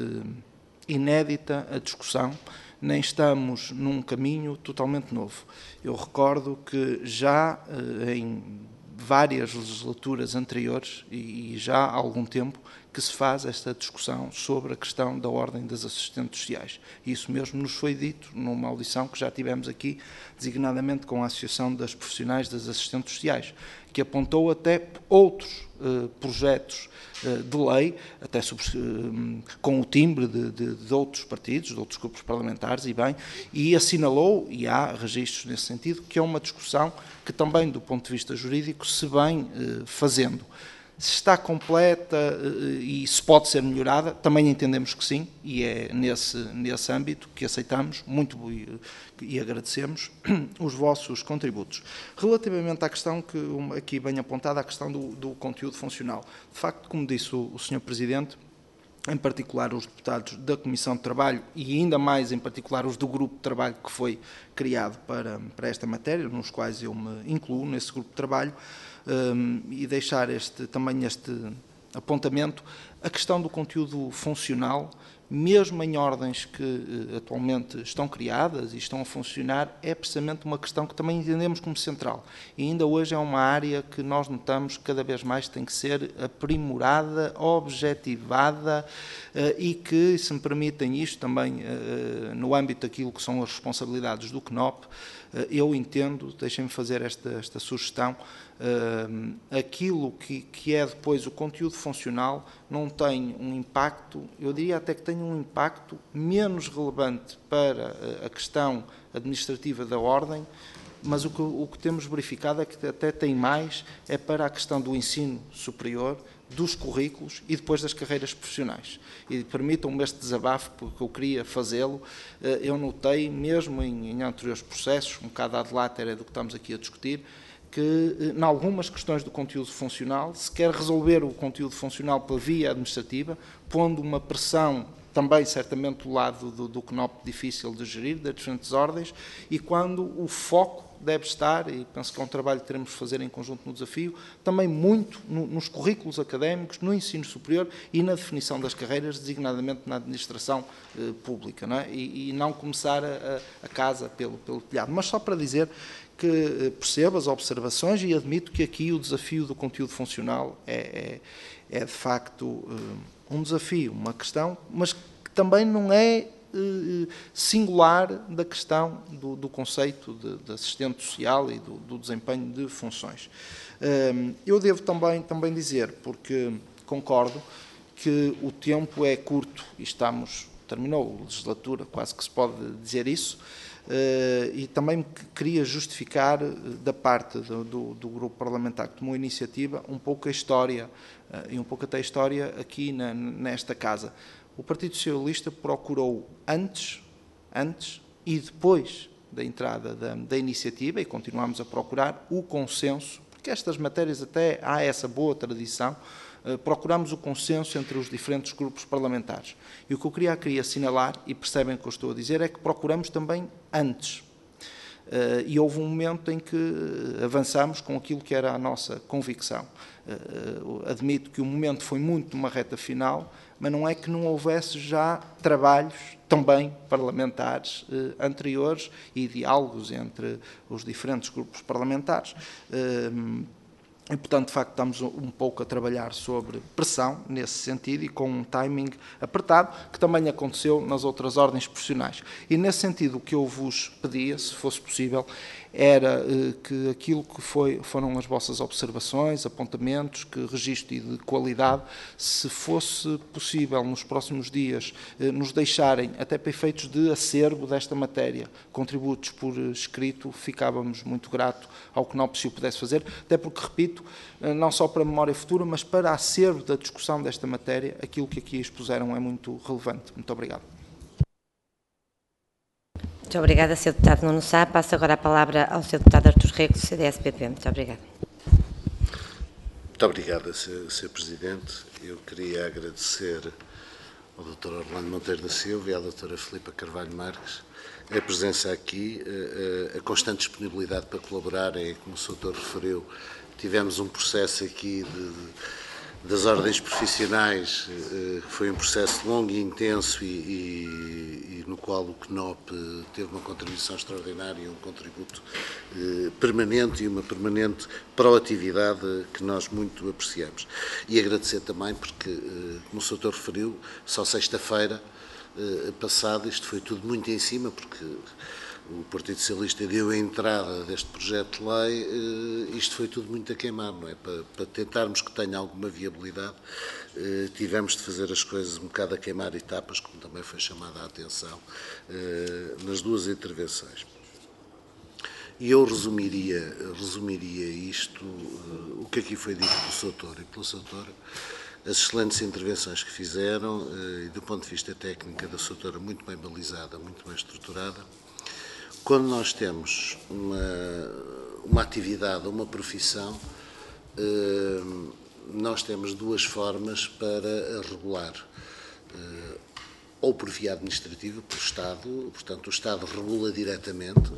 inédita a discussão, nem estamos num caminho totalmente novo. Eu recordo que já em várias legislaturas anteriores e já há algum tempo que se faz esta discussão sobre a questão da ordem das assistentes sociais. Isso mesmo nos foi dito numa audição que já tivemos aqui, designadamente com a Associação das Profissionais das Assistentes Sociais, que apontou até outros uh, projetos uh, de lei, até sobre, uh, com o timbre de, de, de outros partidos, de outros grupos parlamentares, e bem, e assinalou, e há registros nesse sentido, que é uma discussão que também, do ponto de vista jurídico, se vem uh, fazendo. Se está completa e se pode ser melhorada, também entendemos que sim, e é nesse, nesse âmbito que aceitamos muito e, e agradecemos os vossos contributos. Relativamente à questão que aqui bem apontada, a questão do, do conteúdo funcional. De facto, como disse o, o senhor Presidente, em particular os deputados da Comissão de Trabalho e ainda mais em particular os do grupo de trabalho que foi criado para, para esta matéria, nos quais eu me incluo nesse grupo de trabalho, um, e deixar este, também este apontamento, a questão do conteúdo funcional, mesmo em ordens que uh, atualmente estão criadas e estão a funcionar, é precisamente uma questão que também entendemos como central. E ainda hoje é uma área que nós notamos que cada vez mais tem que ser aprimorada, objetivada uh, e que, se me permitem isto também uh, no âmbito daquilo que são as responsabilidades do C N O P, uh, eu entendo, deixem-me fazer esta, esta sugestão, Uh, aquilo que, que é depois o conteúdo funcional não tem um impacto, eu diria até que tem um impacto menos relevante para a questão administrativa da ordem, mas o que, o que temos verificado é que até tem mais, é para a questão do ensino superior, dos currículos e depois das carreiras profissionais. E permitam-me este desabafo, porque eu queria fazê-lo. Eu notei, mesmo em, em anteriores processos, um bocado ad latere do que estamos aqui a discutir, que, em algumas questões do conteúdo funcional, se quer resolver o conteúdo funcional pela via administrativa, pondo uma pressão também certamente o lado do, do C N O P difícil de gerir, das diferentes ordens, e quando o foco deve estar, e penso que é um trabalho que teremos de fazer em conjunto no desafio, também muito no, nos currículos académicos, no ensino superior e na definição das carreiras, designadamente na administração eh, pública, não é? e, e não começar a, a casa pelo, pelo telhado. Mas só para dizer que eh, percebo as observações e admito que aqui o desafio do conteúdo funcional é, é, é de facto eh, um desafio, uma questão, mas que também não é singular da questão do, do conceito de, de assistente social e do, do desempenho de funções. Eu devo também, também dizer, porque concordo, que o tempo é curto e estamos, terminou a legislatura, quase que se pode dizer isso, e também queria justificar da parte do, do, do grupo parlamentar que tomou a iniciativa um pouco a história, e um pouco até a história aqui na, nesta casa. O Partido Socialista procurou antes, antes e depois da entrada da, da iniciativa, e continuamos a procurar o consenso, porque estas matérias até há essa boa tradição, eh, procuramos o consenso entre os diferentes grupos parlamentares. E o que eu queria, queria assinalar, e percebem o que eu estou a dizer, é que procuramos também antes. Uh, e houve um momento em que avançamos com aquilo que era a nossa convicção. Uh, uh, admito que o momento foi muito numa reta final, mas não é que não houvesse já trabalhos também parlamentares uh, anteriores e diálogos entre os diferentes grupos parlamentares. Uh, E, portanto, de facto, estamos um pouco a trabalhar sobre pressão, nesse sentido, e com um timing apertado, que também aconteceu nas outras ordens profissionais. E, nesse sentido, o que eu vos pedia, se fosse possível, era eh, que aquilo que foi, foram as vossas observações, apontamentos, que registro e de qualidade, se fosse possível, nos próximos dias, eh, nos deixarem, até para efeitos de acervo desta matéria, contributos por escrito, ficávamos muito gratos ao C N O P se o pudesse fazer, até porque, repito, não só para a memória futura, mas para acervo da discussão desta matéria, aquilo que aqui expuseram é muito relevante. Muito obrigado. Muito obrigada, senhor Deputado Nuno Sá. Passo agora a palavra ao senhor Deputado Artur Rego, do C D S P P. Muito obrigada. Muito obrigada, senhor Presidente. Eu queria agradecer ao doutor Orlando Monteiro da Silva e à doutora Filipa Carvalho Marques a presença aqui, a, a constante disponibilidade para colaborarem, como o senhor doutor referiu. Tivemos um processo aqui de, de, das ordens profissionais, que foi um processo longo e intenso e, e, e no qual o C N O P teve uma contribuição extraordinária e um contributo eh, permanente e uma permanente proatividade que nós muito apreciamos. E agradecer também porque, eh, como o senhor doutor referiu, só sexta-feira eh, passada isto foi tudo muito em cima, porque o Partido Socialista deu a entrada deste projeto de lei, isto foi tudo muito a queimar, não é? Para, para tentarmos que tenha alguma viabilidade, tivemos de fazer as coisas um bocado a queimar etapas, como também foi chamada a atenção nas duas intervenções. E eu resumiria, resumiria isto, o que aqui foi dito pelo senhor Doutor e pela senhora Doutora, as excelentes intervenções que fizeram, e do ponto de vista técnico da senhora Doutora muito bem balizada, muito bem estruturada. Quando nós temos uma, uma atividade, uma profissão, eh, nós temos duas formas para regular. Eh, ou por via administrativa, pelo Estado, portanto o Estado regula diretamente,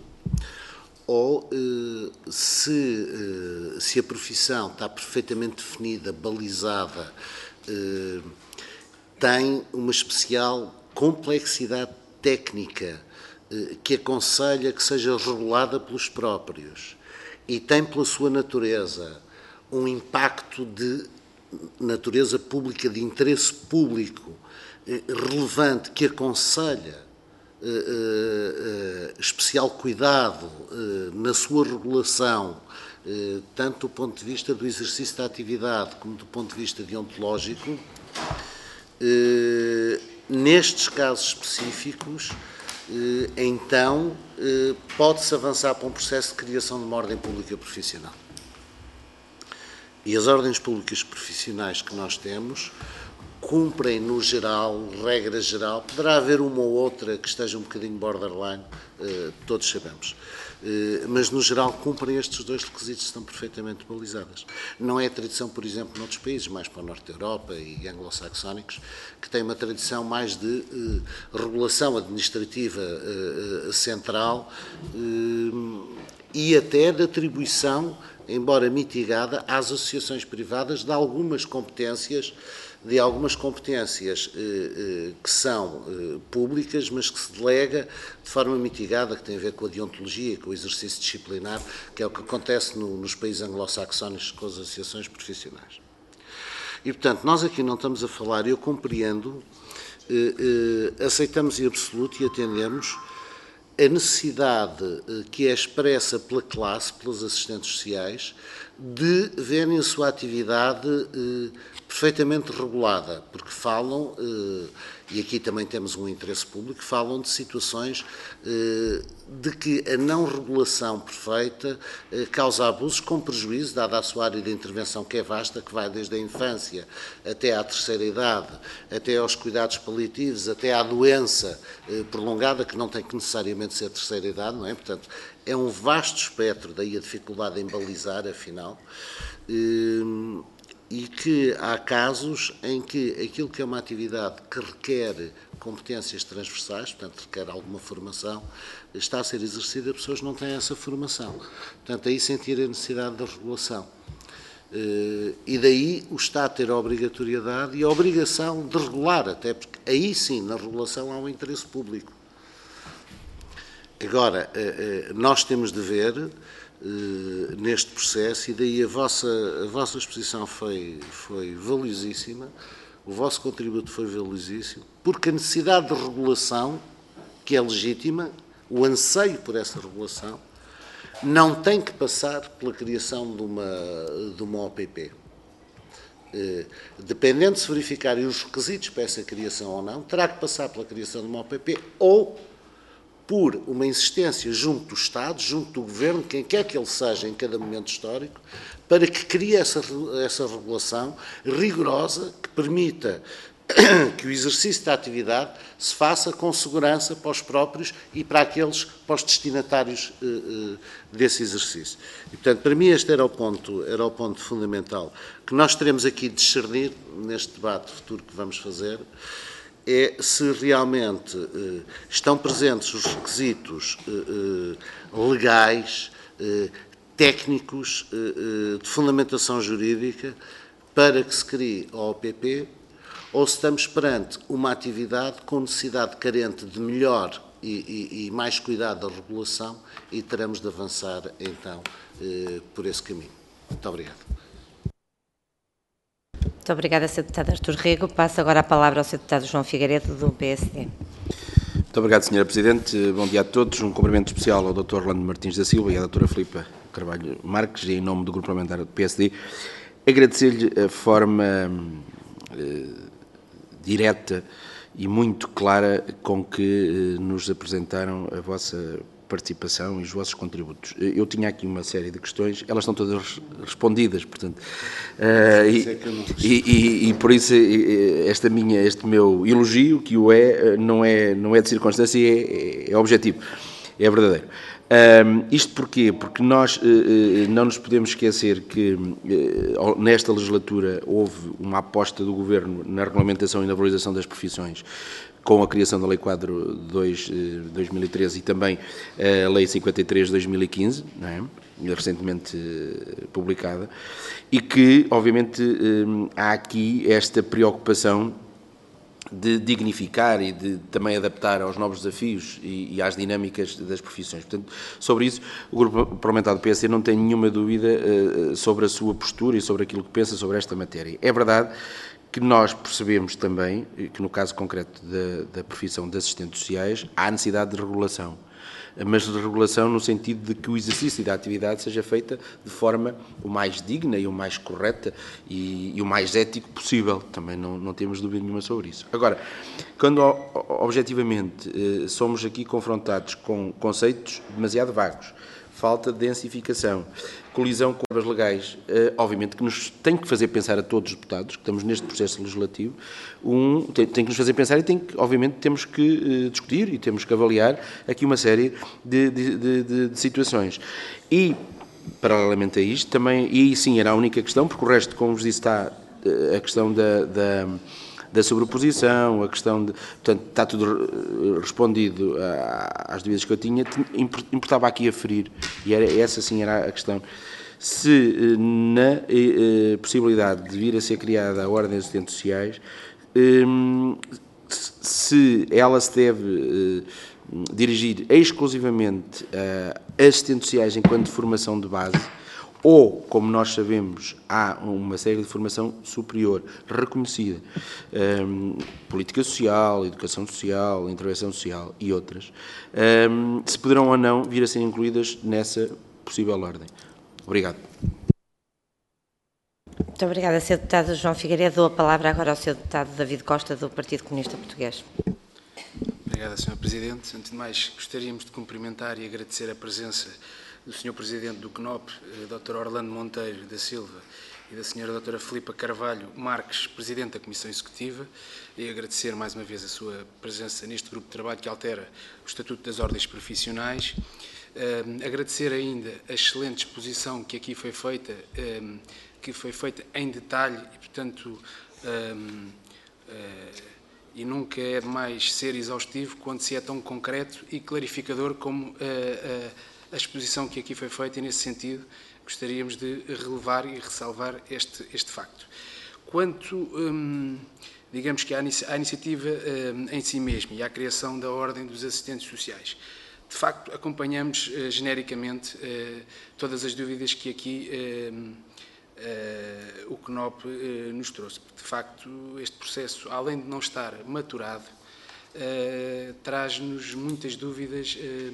ou eh, se, eh, se a profissão está perfeitamente definida, balizada, eh, tem uma especial complexidade técnica, que aconselha que seja regulada pelos próprios e tem pela sua natureza um impacto de natureza pública, de interesse público relevante, que aconselha uh, uh, uh, especial cuidado uh, na sua regulação, uh, tanto do ponto de vista do exercício da atividade como do ponto de vista deontológico, uh, nestes casos específicos, então pode-se avançar para um processo de criação de uma ordem pública profissional. E as ordens públicas profissionais que nós temos cumprem, no geral, regra geral, poderá haver uma ou outra que esteja um bocadinho borderline, todos sabemos, mas no geral cumprem estes dois requisitos, estão perfeitamente balizadas. Não é a tradição, por exemplo, noutros países, mais para o norte da Europa e anglo-saxónicos, que têm uma tradição mais de eh, regulação administrativa eh, central eh, e até de atribuição, embora mitigada, às associações privadas de algumas competências de algumas competências eh, eh, que são eh, públicas, mas que se delega de forma mitigada, que tem a ver com a deontologia, com o exercício disciplinar, que é o que acontece no, nos países anglo-saxónicos com as associações profissionais. E, portanto, nós aqui não estamos a falar, eu compreendo, eh, eh, aceitamos em absoluto e atendemos a necessidade eh, que é expressa pela classe, pelos assistentes sociais, de verem a sua atividade eh, perfeitamente regulada, porque falam, eh, e aqui também temos um interesse público, falam de situações eh, de que a não regulação perfeita eh, causa abusos com prejuízo, dada a sua área de intervenção que é vasta, que vai desde a infância até à terceira idade, até aos cuidados paliativos, até à doença eh, prolongada, que não tem que necessariamente ser terceira idade, não é? Portanto, é um vasto espectro, daí a dificuldade em balizar, afinal, eh, e que há casos em que aquilo que é uma atividade que requer competências transversais, portanto, requer alguma formação, está a ser exercida, as pessoas não têm essa formação. Portanto, aí sentir a necessidade da regulação. E daí o Estado ter a obrigatoriedade e a obrigação de regular, até porque aí sim, na regulação, há um interesse público. Agora, nós temos de ver Uh, neste processo, e daí a vossa, a vossa exposição foi, foi valiosíssima, o vosso contributo foi valiosíssimo, porque a necessidade de regulação, que é legítima, o anseio por essa regulação, não tem que passar pela criação de uma, de uma O P P. Uh, dependendo de se verificarem os requisitos para essa criação ou não, terá que passar pela criação de uma O P P ou por uma insistência junto do Estado, junto do Governo, quem quer que ele seja em cada momento histórico, para que crie essa, essa regulação rigorosa que permita que o exercício da atividade se faça com segurança para os próprios e para aqueles, para os destinatários uh, uh, desse exercício. E, portanto, para mim este era o ponto, era o ponto fundamental que nós teremos aqui de discernir neste debate futuro que vamos fazer, é se realmente eh, estão presentes os requisitos eh, legais, eh, técnicos, eh, de fundamentação jurídica para que se crie a O P P, ou se estamos perante uma atividade com necessidade carente de melhor e, e, e mais cuidado da regulação e teremos de avançar, então, eh, por esse caminho. Muito obrigado. Muito obrigada, senhor Deputado Artur Rego. Passo agora a palavra ao senhor Deputado João Figueiredo, do P S D. Muito obrigado, senhora Presidente. Bom dia a todos. Um cumprimento especial ao doutor Orlando Martins da Silva e à doutora Filipa Carvalho Marques, e em nome do Grupo Parlamentar do P S D, agradecer-lhe a forma eh, direta e muito clara com que eh, nos apresentaram a vossa participação e os vossos contributos. Eu tinha aqui uma série de questões, elas estão todas respondidas, portanto, uh, e, e, e, e por isso esta minha, este meu elogio, que o é, não é, não é de circunstância, é, é objetivo, é verdadeiro. Um, isto porquê? Porque nós uh, uh, não nos podemos esquecer que uh, nesta legislatura houve uma aposta do Governo na regulamentação e na valorização das profissões, com a criação da Lei Quadro dois de dois mil e treze e também a Lei cinquenta e três de dois mil e quinze, não é? Recentemente publicada, e que, obviamente, há aqui esta preocupação de dignificar e de também adaptar aos novos desafios e, e às dinâmicas das profissões. Portanto, sobre isso, o Grupo Parlamentar do P S D não tem nenhuma dúvida uh, sobre a sua postura e sobre aquilo que pensa sobre esta matéria. É verdade que nós percebemos também que, no caso concreto da, da profissão de assistentes sociais, há necessidade de regulação, mas de regulação no sentido de que o exercício da atividade seja feita de forma o mais digna e o mais correta e, e o mais ético possível. Também não, não temos dúvida nenhuma sobre isso. Agora, quando objetivamente somos aqui confrontados com conceitos demasiado vagos, falta de densificação, colisão com obras legais, uh, obviamente que nos tem que fazer pensar a todos os deputados que estamos neste processo legislativo, um, tem, tem que nos fazer pensar e tem que, obviamente, temos que uh, discutir e temos que avaliar aqui uma série de, de, de, de, de situações. E, paralelamente a isto, também, e sim, era a única questão, porque o resto, como vos disse, está uh, a questão da... da da sobreposição, a questão de... Portanto, está tudo respondido às dúvidas que eu tinha. Importava aqui aferir, e era, essa sim era a questão, se na eh, possibilidade de vir a ser criada a Ordem dos Assistentes Sociais, eh, se ela se deve eh, dirigir exclusivamente a assistentes sociais enquanto formação de base, ou, como nós sabemos, há uma série de formação superior reconhecida, um, política social, educação social, intervenção social e outras, um, se poderão ou não vir a ser incluídas nessa possível ordem. Obrigado. Muito obrigada, senhor Deputado João Figueiredo. Dou a palavra agora ao senhor Deputado David Costa, do Partido Comunista Português. Obrigada, senhor Presidente. Antes de mais, gostaríamos de cumprimentar e agradecer a presença do senhor Presidente do C N O P, doutor Orlando Monteiro da Silva, e da senhora doutora Filipa Carvalho Marques, Presidente da Comissão Executiva, e agradecer mais uma vez a sua presença neste grupo de trabalho que altera o Estatuto das Ordens Profissionais. Um, agradecer ainda a excelente exposição que aqui foi feita, um, que foi feita em detalhe e, portanto, um, uh, e nunca é demais ser exaustivo quando se é tão concreto e clarificador como uh, uh, a exposição que aqui foi feita, e nesse sentido gostaríamos de relevar e ressalvar este, este facto. Quanto, hum, digamos que à iniciativa hum, em si mesma e à criação da Ordem dos Assistentes Sociais, de facto acompanhamos uh, genericamente uh, todas as dúvidas que aqui uh, uh, o C N O P uh, nos trouxe. De facto, este processo, além de não estar maturado, uh, traz-nos muitas dúvidas, uh,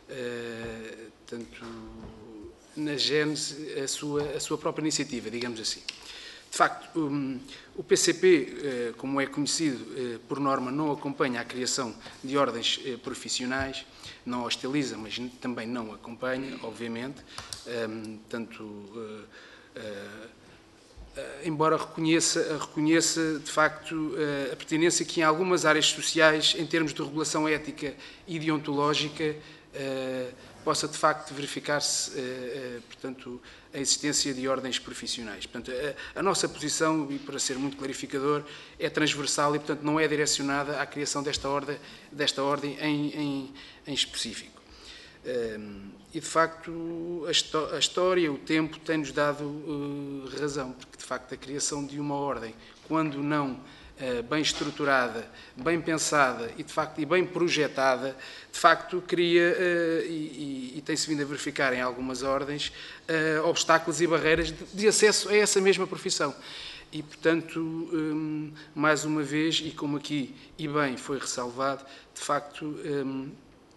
Uh, tanto na gênese, a sua, a sua própria iniciativa, digamos assim. De facto, um, o P C P, uh, como é conhecido, uh, por norma, não acompanha a criação de ordens uh, profissionais, não hostiliza, mas também não acompanha, obviamente, um, tanto... Uh, uh, embora reconheça, reconheça, de facto, a pertinência que em algumas áreas sociais, em termos de regulação ética e deontológica, Uh, possa de facto verificar-se, uh, uh, portanto, a existência de ordens profissionais. Portanto, a, a nossa posição, e para ser muito clarificador, é transversal e, portanto, não é direcionada à criação desta ordem, desta ordem em, em, em específico. Uh, e, de facto, a, a história, o tempo, tem-nos dado uh, razão, porque, de facto, a criação de uma ordem, quando não bem estruturada, bem pensada e, de facto, e bem projetada, de facto, cria, uh, e, e, e tem-se vindo a verificar em algumas ordens, uh, obstáculos e barreiras de, de acesso a essa mesma profissão. E, portanto, um, mais uma vez, e como aqui e bem foi ressalvado, de facto, um,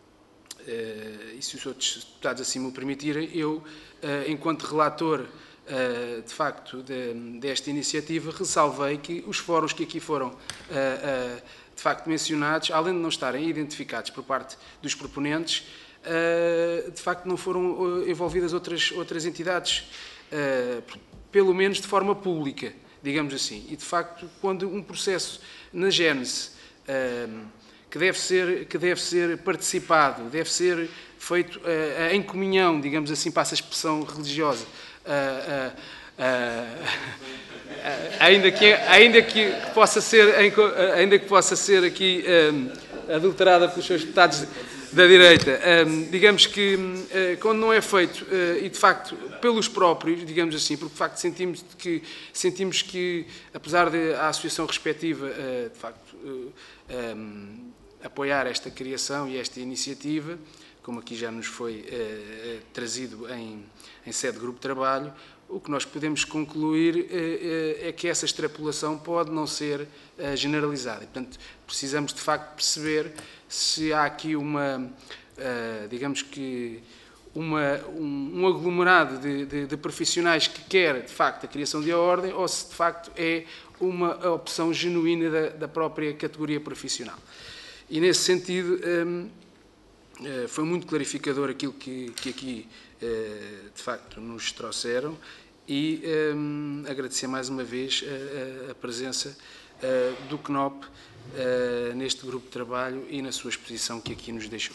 uh, e se os outros deputados assim me o permitirem, eu, uh, enquanto relator, Uh, de facto, de, desta iniciativa, ressalvei que os fóruns que aqui foram, uh, uh, de facto, mencionados, além de não estarem identificados por parte dos proponentes, uh, de facto, não foram uh, envolvidas outras, outras entidades, uh, pelo menos de forma pública, digamos assim. E, de facto, quando um processo na gênese, uh, que deve ser, que deve ser participado, deve ser feito uh, em comunhão, digamos assim, passa a expressão religiosa, Uh, uh, uh, uh, ainda que ainda que possa ser ainda que possa ser aqui um, adulterada pelos seus deputados da direita, um, digamos que uh, quando não é feito uh, e de facto pelos próprios, digamos assim, porque de facto sentimos que sentimos que apesar de a associação respectiva uh, de facto uh, um, apoiar esta criação e esta iniciativa, como aqui já nos foi uh, trazido em, em sede de grupo de trabalho, o que nós podemos concluir uh, uh, é que essa extrapolação pode não ser uh, generalizada. E, portanto, precisamos de facto perceber se há aqui uma, uh, digamos que, uma, um, um aglomerado de, de, de profissionais que quer, de facto, a criação de ordem, ou se, de facto, é uma opção genuína da, da própria categoria profissional. E, nesse sentido, um, Foi muito clarificador aquilo que, que aqui, de facto, nos trouxeram e um, agradecer mais uma vez a, a, a presença uh, do C N O P uh, neste grupo de trabalho e na sua exposição que aqui nos deixou.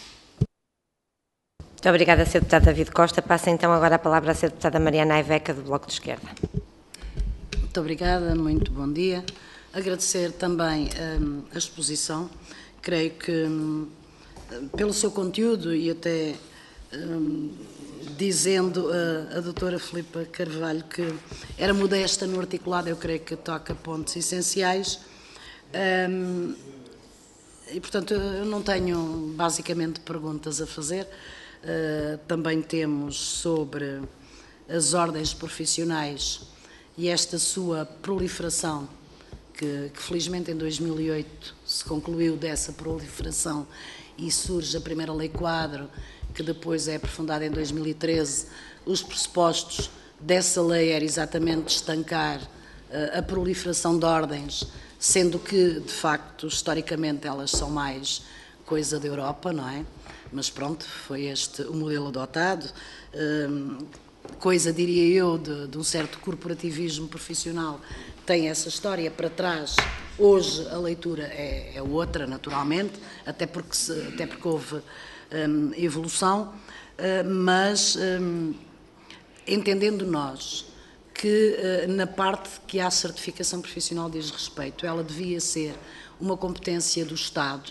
Muito obrigada, senhor Deputado David Costa. Passa então agora a palavra à senhora Deputada Mariana Aiveca, do Bloco de Esquerda. Muito obrigada, muito bom dia. Agradecer também um, a exposição. Creio que, um, pelo seu conteúdo e até um, dizendo a, a doutora Filipa Carvalho que era modesta no articulado, eu creio que toca pontos essenciais. Um, e, portanto, eu não tenho basicamente perguntas a fazer. Uh, também temos sobre as ordens profissionais e esta sua proliferação, que, que felizmente em dois mil e oito se concluiu dessa proliferação e surge a primeira lei quadro, que depois é aprofundada em dois mil e treze. Os pressupostos dessa lei era exatamente estancar uh, a proliferação de ordens, sendo que, de facto, historicamente elas são mais coisa da Europa, não é? Mas pronto, foi este o modelo adotado, um, coisa, diria eu, de, de um certo corporativismo profissional. Tem essa história para trás. Hoje a leitura é, é outra, naturalmente, até porque, se, até porque houve um, evolução, uh, mas um, entendendo nós que uh, na parte que a certificação profissional diz respeito, ela devia ser uma competência do Estado.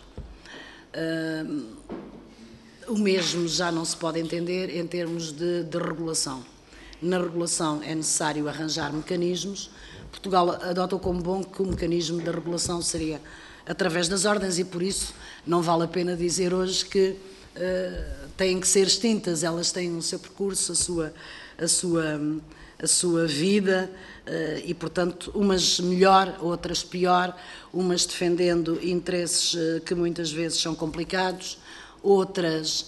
Uh, O mesmo já não se pode entender em termos de, de regulação. Na regulação é necessário arranjar mecanismos. Portugal adotou como bom que o mecanismo da regulação seria através das ordens e, por isso, não vale a pena dizer hoje que uh, têm que ser extintas. Elas têm o seu percurso, a sua, a sua, a sua vida uh, e, portanto, umas melhor, outras pior, umas defendendo interesses uh, que muitas vezes são complicados, outras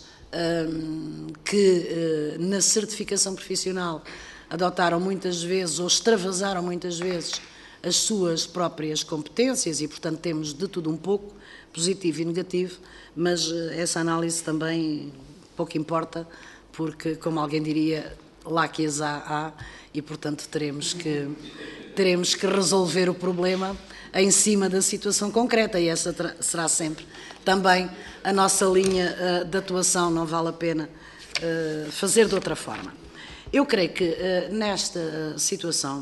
um, que uh, na certificação profissional adotaram muitas vezes ou extravasaram muitas vezes as suas próprias competências e, portanto, temos de tudo um pouco, positivo e negativo, mas uh, essa análise também pouco importa, porque, como alguém diria, lá que as há, há, e, portanto, teremos que, teremos que resolver o problema em cima da situação concreta, e essa será sempre também a nossa linha uh, de atuação, não vale a pena uh, fazer de outra forma. Eu creio que uh, nesta uh, situação,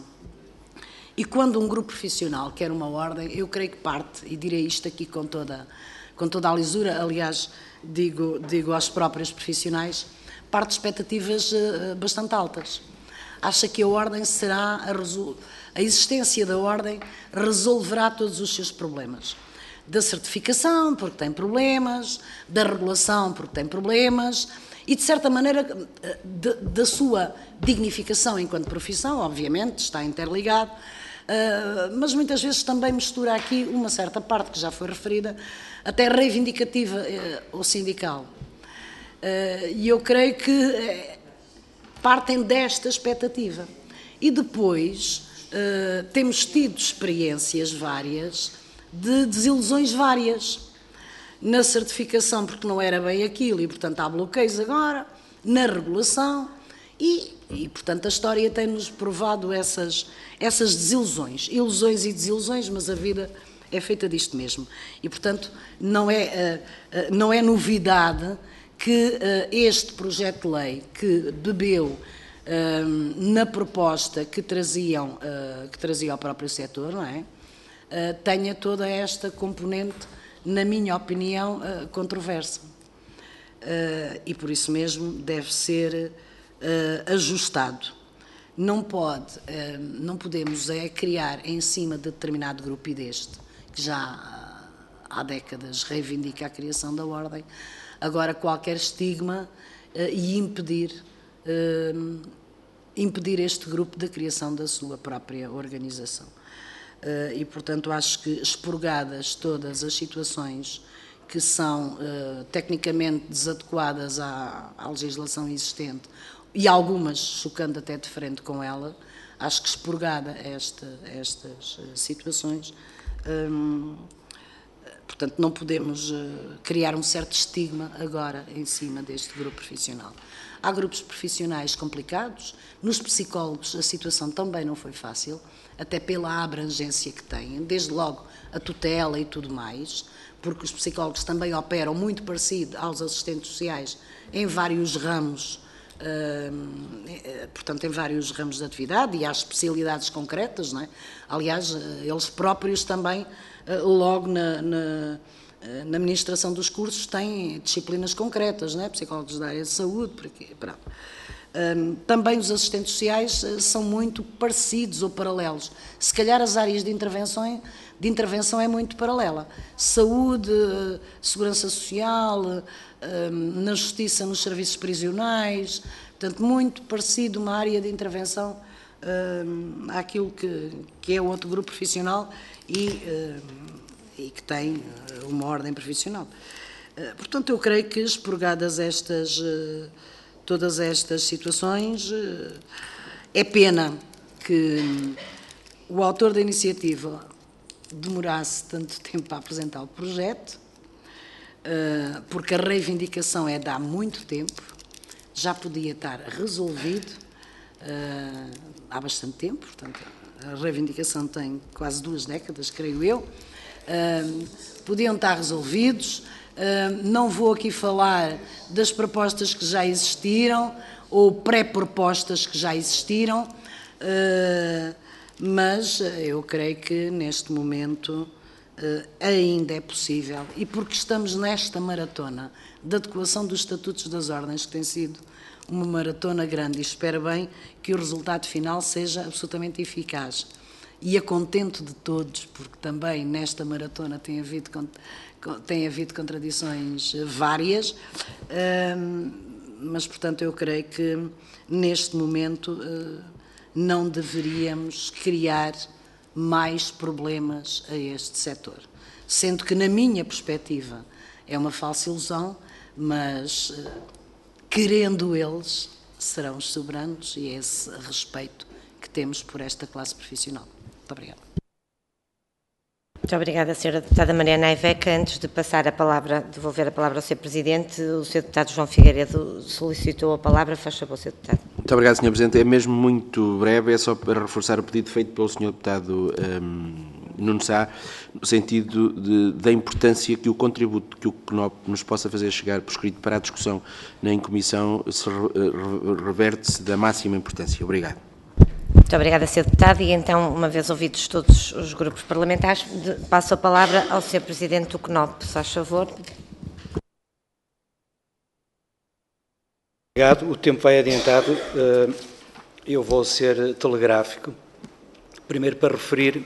e quando um grupo profissional quer uma ordem, eu creio que parte, e direi isto aqui com toda, com toda a lisura, aliás, digo, digo aos próprios profissionais, parte de expectativas uh, bastante altas. Acha que a ordem será, a, resol... a existência da ordem resolverá todos os seus problemas. Da certificação, porque tem problemas, da regulação, porque tem problemas, e, de certa maneira, de, da sua dignificação enquanto profissão, obviamente, está interligado, uh, mas muitas vezes também mistura aqui uma certa parte, que já foi referida, até reivindicativa uh, ou sindical. Uh, e eu creio que uh, partem desta expectativa. E depois uh, temos tido experiências várias de desilusões várias. Na certificação, porque não era bem aquilo, e, portanto, há bloqueios agora, na regulação, e, e portanto, a história tem-nos provado essas, essas desilusões. Ilusões e desilusões, mas a vida é feita disto mesmo. E, portanto, não é, uh, uh, não é novidade que uh, este projeto de lei, que bebeu uh, na proposta que traziam, uh, que trazia o próprio setor, não é? Uh, tenha toda esta componente, na minha opinião, uh, controversa. Uh, e por isso mesmo deve ser uh, ajustado. Não pode, uh, não podemos é criar em cima de determinado grupo, e deste, que já há décadas reivindica a criação da ordem, agora qualquer estigma uh, e impedir, uh, impedir este grupo da criação da sua própria organização. Uh, e, portanto, acho que expurgadas todas as situações que são uh, tecnicamente desadequadas à, à legislação existente e algumas chocando até de frente com ela, acho que expurgada esta, estas uh, situações, um, Portanto, não podemos uh, criar um certo estigma agora em cima deste grupo profissional. Há grupos profissionais complicados, nos psicólogos a situação também não foi fácil, até pela abrangência que têm, desde logo a tutela e tudo mais, porque os psicólogos também operam muito parecido aos assistentes sociais em vários ramos, uh, portanto, em vários ramos de atividade, e há especialidades concretas, não é? Aliás, eles próprios também, uh, logo na, na, na administração dos cursos, têm disciplinas concretas, não é? Psicólogos da área de saúde, por aqui, pronto. Um, também os assistentes sociais uh, são muito parecidos ou paralelos. Se calhar as áreas de intervenção, de intervenção é muito paralela. Saúde, uh, segurança social, uh, um, na justiça, nos serviços prisionais, portanto, muito parecido uma área de intervenção uh, àquilo que, que é outro grupo profissional e, uh, e que tem uh, uma ordem profissional. Uh, portanto, eu creio que expurgadas estas... Uh, todas estas situações, é pena que o autor da iniciativa demorasse tanto tempo a apresentar o projeto, porque a reivindicação é de há muito tempo, já podia estar resolvido há bastante tempo, portanto, a reivindicação tem quase duas décadas, creio eu, podiam estar resolvidos. Uh, não vou aqui falar das propostas que já existiram ou pré-propostas que já existiram, uh, mas eu creio que neste momento uh, ainda é possível, e porque estamos nesta maratona de adequação dos estatutos das ordens, que tem sido uma maratona grande, e espero bem que o resultado final seja absolutamente eficaz e a contento de todos, porque também nesta maratona tem havido tem havido contradições várias, mas, portanto, eu creio que, neste momento, não deveríamos criar mais problemas a este setor. Sendo que, na minha perspectiva, é uma falsa ilusão, mas, querendo eles, serão os soberanos, e é esse respeito que temos por esta classe profissional. Muito obrigada. Muito obrigada, senhora Deputada Mariana Aiveca. Antes de passar a palavra, devolver a palavra ao senhor Presidente, o senhor Deputado João Figueiredo solicitou a palavra. Faz favor, senhor Deputado. Muito obrigado, senhor Presidente. É mesmo muito breve, é só para reforçar o pedido feito pelo senhor Deputado um, Nuno Sá, no sentido de, da importância que o contributo que o C N O P nos possa fazer chegar por escrito para a discussão na Comissão se reverte-se da máxima importância. Obrigado. Muito obrigada, senhor Deputado. E então, uma vez ouvidos todos os grupos parlamentares, passo a palavra ao senhor Presidente do C N O P. Se faz favor. Obrigado. O tempo vai adiantado. Eu vou ser telegráfico. Primeiro, para referir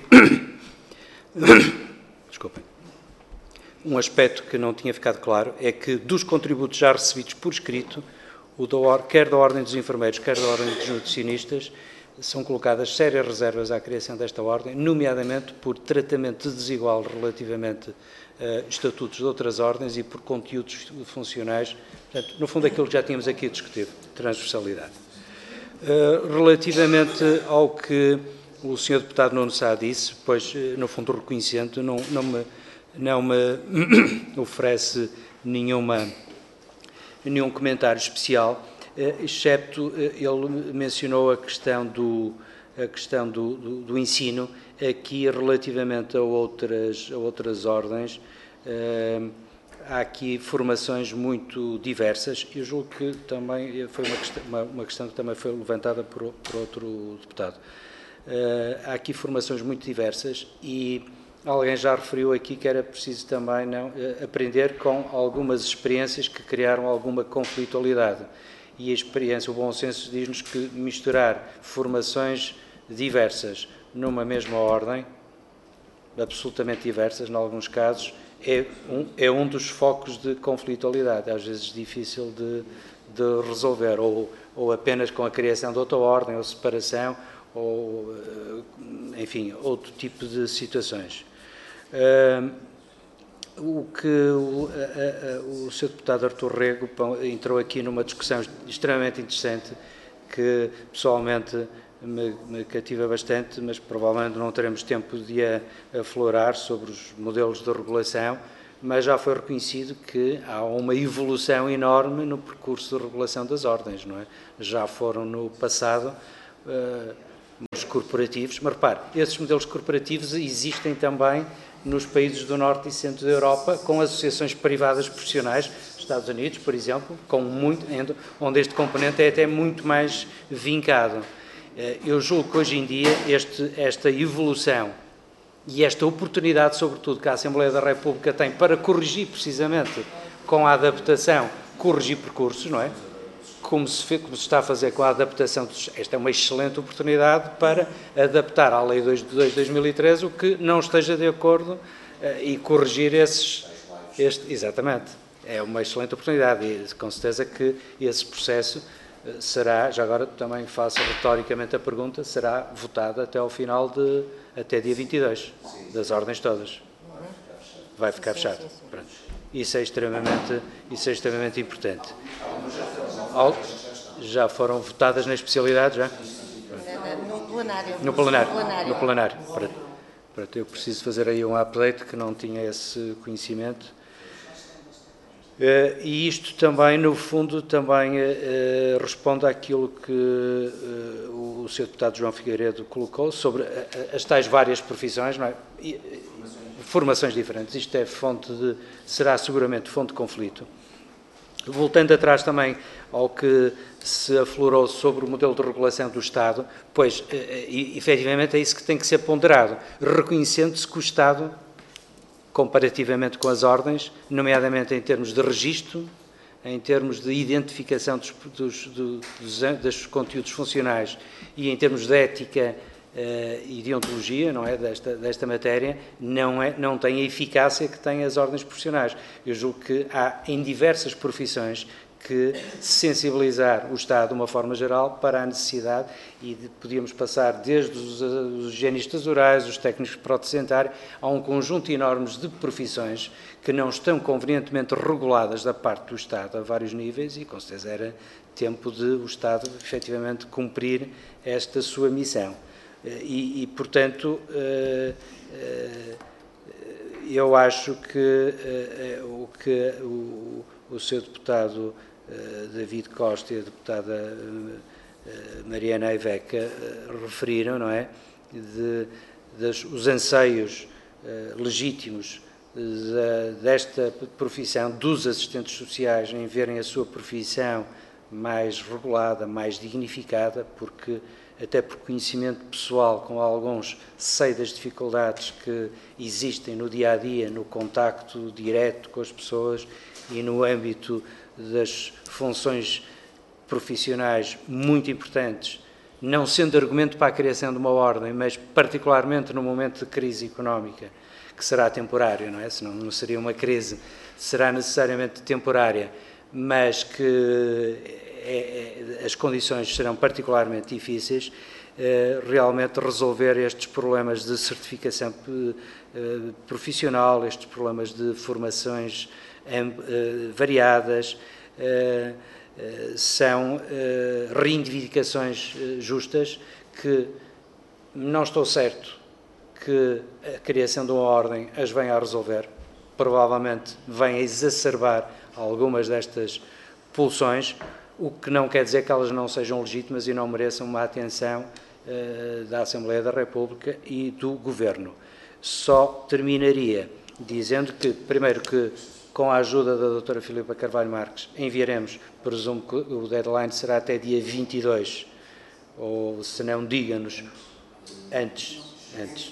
desculpem, um aspecto que não tinha ficado claro, é que dos contributos já recebidos por escrito, o da, quer da Ordem dos Enfermeiros, quer da Ordem dos Nutricionistas, são colocadas sérias reservas à criação desta ordem, nomeadamente por tratamento desigual relativamente a estatutos de outras ordens e por conteúdos funcionais, portanto, no fundo aquilo que já tínhamos aqui discutido, transversalidade. Relativamente ao que o senhor Deputado Nuno Sá disse, pois, no fundo, reconhecendo, não, não, me, não me oferece nenhuma, nenhum comentário especial, excepto ele mencionou a questão do, a questão do, do, do ensino, aqui relativamente a outras, a outras ordens, há aqui formações muito diversas, eu julgo que também foi uma questão, uma, uma questão que também foi levantada por, por outro deputado. Há aqui formações muito diversas e alguém já referiu aqui que era preciso também não, aprender com algumas experiências que criaram alguma conflitualidade. E a experiência, o bom senso diz-nos que misturar formações diversas numa mesma ordem, absolutamente diversas, em alguns casos, é um, é um dos focos de conflitualidade, às vezes difícil de, de resolver, ou, ou apenas com a criação de outra ordem, ou separação, ou, enfim, outro tipo de situações. Uh, o que o, a, a, o senhor Deputado Artur Rego entrou aqui numa discussão extremamente interessante, que pessoalmente me, me cativa bastante, mas provavelmente não teremos tempo de a, aflorar sobre os modelos de regulação, mas já foi reconhecido que há uma evolução enorme no percurso de regulação das ordens, não é? Já foram no passado uh, os corporativos, mas repare, esses modelos corporativos existem também nos países do Norte e Centro da Europa, com associações privadas profissionais, Estados Unidos, por exemplo, com muito, onde este componente é até muito mais vincado. Eu julgo que hoje em dia este, esta evolução e esta oportunidade, sobretudo, que a Assembleia da República tem para corrigir precisamente com a adaptação, corrigir percursos, não é? Como se, fez, como se está a fazer com a adaptação, dos, esta é uma excelente oportunidade para adaptar à Lei dois de dois mil e treze o que não esteja de acordo uh, e corrigir esses... Este, exatamente, é uma excelente oportunidade e com certeza que esse processo uh, será, já agora também faço retoricamente a pergunta, será votado até ao final de, até dia vinte e dois, das ordens todas. Vai ficar fechado. Pronto. Isso é extremamente, isso é extremamente importante. Já foram votadas na especialidade, já? No plenário. No plenário. No plenário. Pronto. Pronto, eu preciso fazer aí um update que não tinha esse conhecimento. Uh, e isto também, no fundo, também uh, responde àquilo que uh, o senhor deputado João Figueiredo colocou sobre uh, as tais várias profissões, não é? E, uh, formações diferentes. Isto é fonte de, será seguramente fonte de conflito. Voltando atrás também ao que se aflorou sobre o modelo de regulação do Estado, pois, e, efetivamente, é isso que tem que ser ponderado, reconhecendo-se que o Estado, comparativamente com as ordens, nomeadamente em termos de registro, em termos de identificação dos, dos, dos, dos conteúdos funcionais e em termos de ética uh, e de ontologia, não é, desta, desta matéria, não, é, não tem a eficácia que têm as ordens profissionais. Eu julgo que há em diversas profissões que sensibilizar o Estado de uma forma geral para a necessidade e de, podíamos passar desde os, os higienistas orais, os técnicos de prótese dentária, a um conjunto enorme de profissões que não estão convenientemente reguladas da parte do Estado a vários níveis e com certeza era tempo de o Estado efetivamente cumprir esta sua missão. E, e portanto, eu acho que o que o, o seu deputado David Costa e a deputada Mariana Aiveca referiram, não é, de, de, os anseios legítimos de, desta profissão, dos assistentes sociais, em verem a sua profissão mais regulada, mais dignificada, porque até por conhecimento pessoal com alguns, sei das dificuldades que existem no dia-a-dia, no contacto direto com as pessoas e no âmbito das funções profissionais muito importantes, não sendo argumento para a criação de uma ordem, mas particularmente no momento de crise económica, que será temporário, não é? Senão não seria uma crise, será necessariamente temporária, mas que é, é, as condições serão particularmente difíceis, é, realmente resolver estes problemas de certificação é, profissional, estes problemas de formações é, variadas, é, são é, reivindicações justas que não estou certo que a criação de uma ordem as venha a resolver, provavelmente venha a exacerbar algumas destas pulsões, o que não quer dizer que elas não sejam legítimas e não mereçam uma atenção uh, da Assembleia da República e do Governo. Só terminaria dizendo que, primeiro, que com a ajuda da doutora Filipa Carvalho Marques enviaremos, presumo que o deadline será até dia vinte e dois, ou se não, diga-nos antes, antes.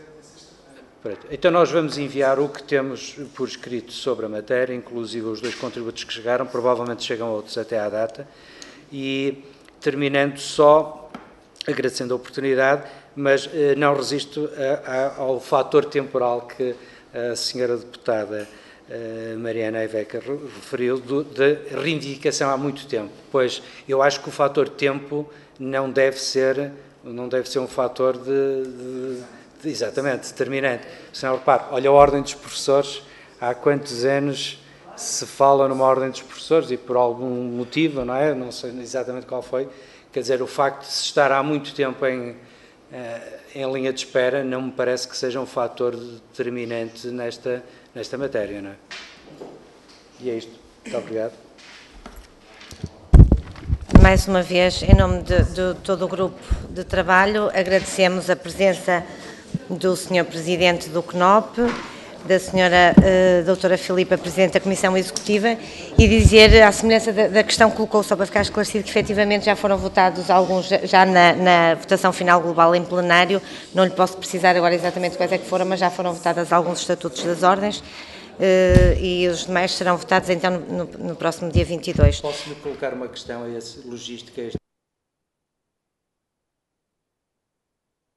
Então nós vamos enviar o que temos por escrito sobre a matéria, inclusive os dois contributos que chegaram, provavelmente chegam outros até à data, e terminando só, agradecendo a oportunidade, mas eh, não resisto a, a, ao fator temporal que a senhora deputada eh, Mariana Aiveca referiu, do, de reivindicação há muito tempo, pois eu acho que o fator tempo não deve ser, não deve ser um fator de... de Exatamente, determinante. Senão, repare, olha a ordem dos professores, há quantos anos se fala numa ordem dos professores e por algum motivo, não é? Não sei exatamente qual foi, quer dizer, o facto de se estar há muito tempo em, em linha de espera não me parece que seja um fator determinante nesta, nesta matéria, não é? E é isto. Muito obrigado. Mais uma vez, em nome de, de todo o grupo de trabalho, agradecemos a presença do senhor Presidente do C N O P, da senhora uh, doutora Filipa, Presidente da Comissão Executiva, e dizer, à semelhança da, da questão que colocou, só para ficar esclarecido, que efetivamente já foram votados alguns, já na, na votação final global em plenário, não lhe posso precisar agora exatamente quais é que foram, mas já foram votados alguns estatutos das ordens, uh, e os demais serão votados então no, no próximo dia vinte e dois. Posso-lhe colocar uma questão a esse logística?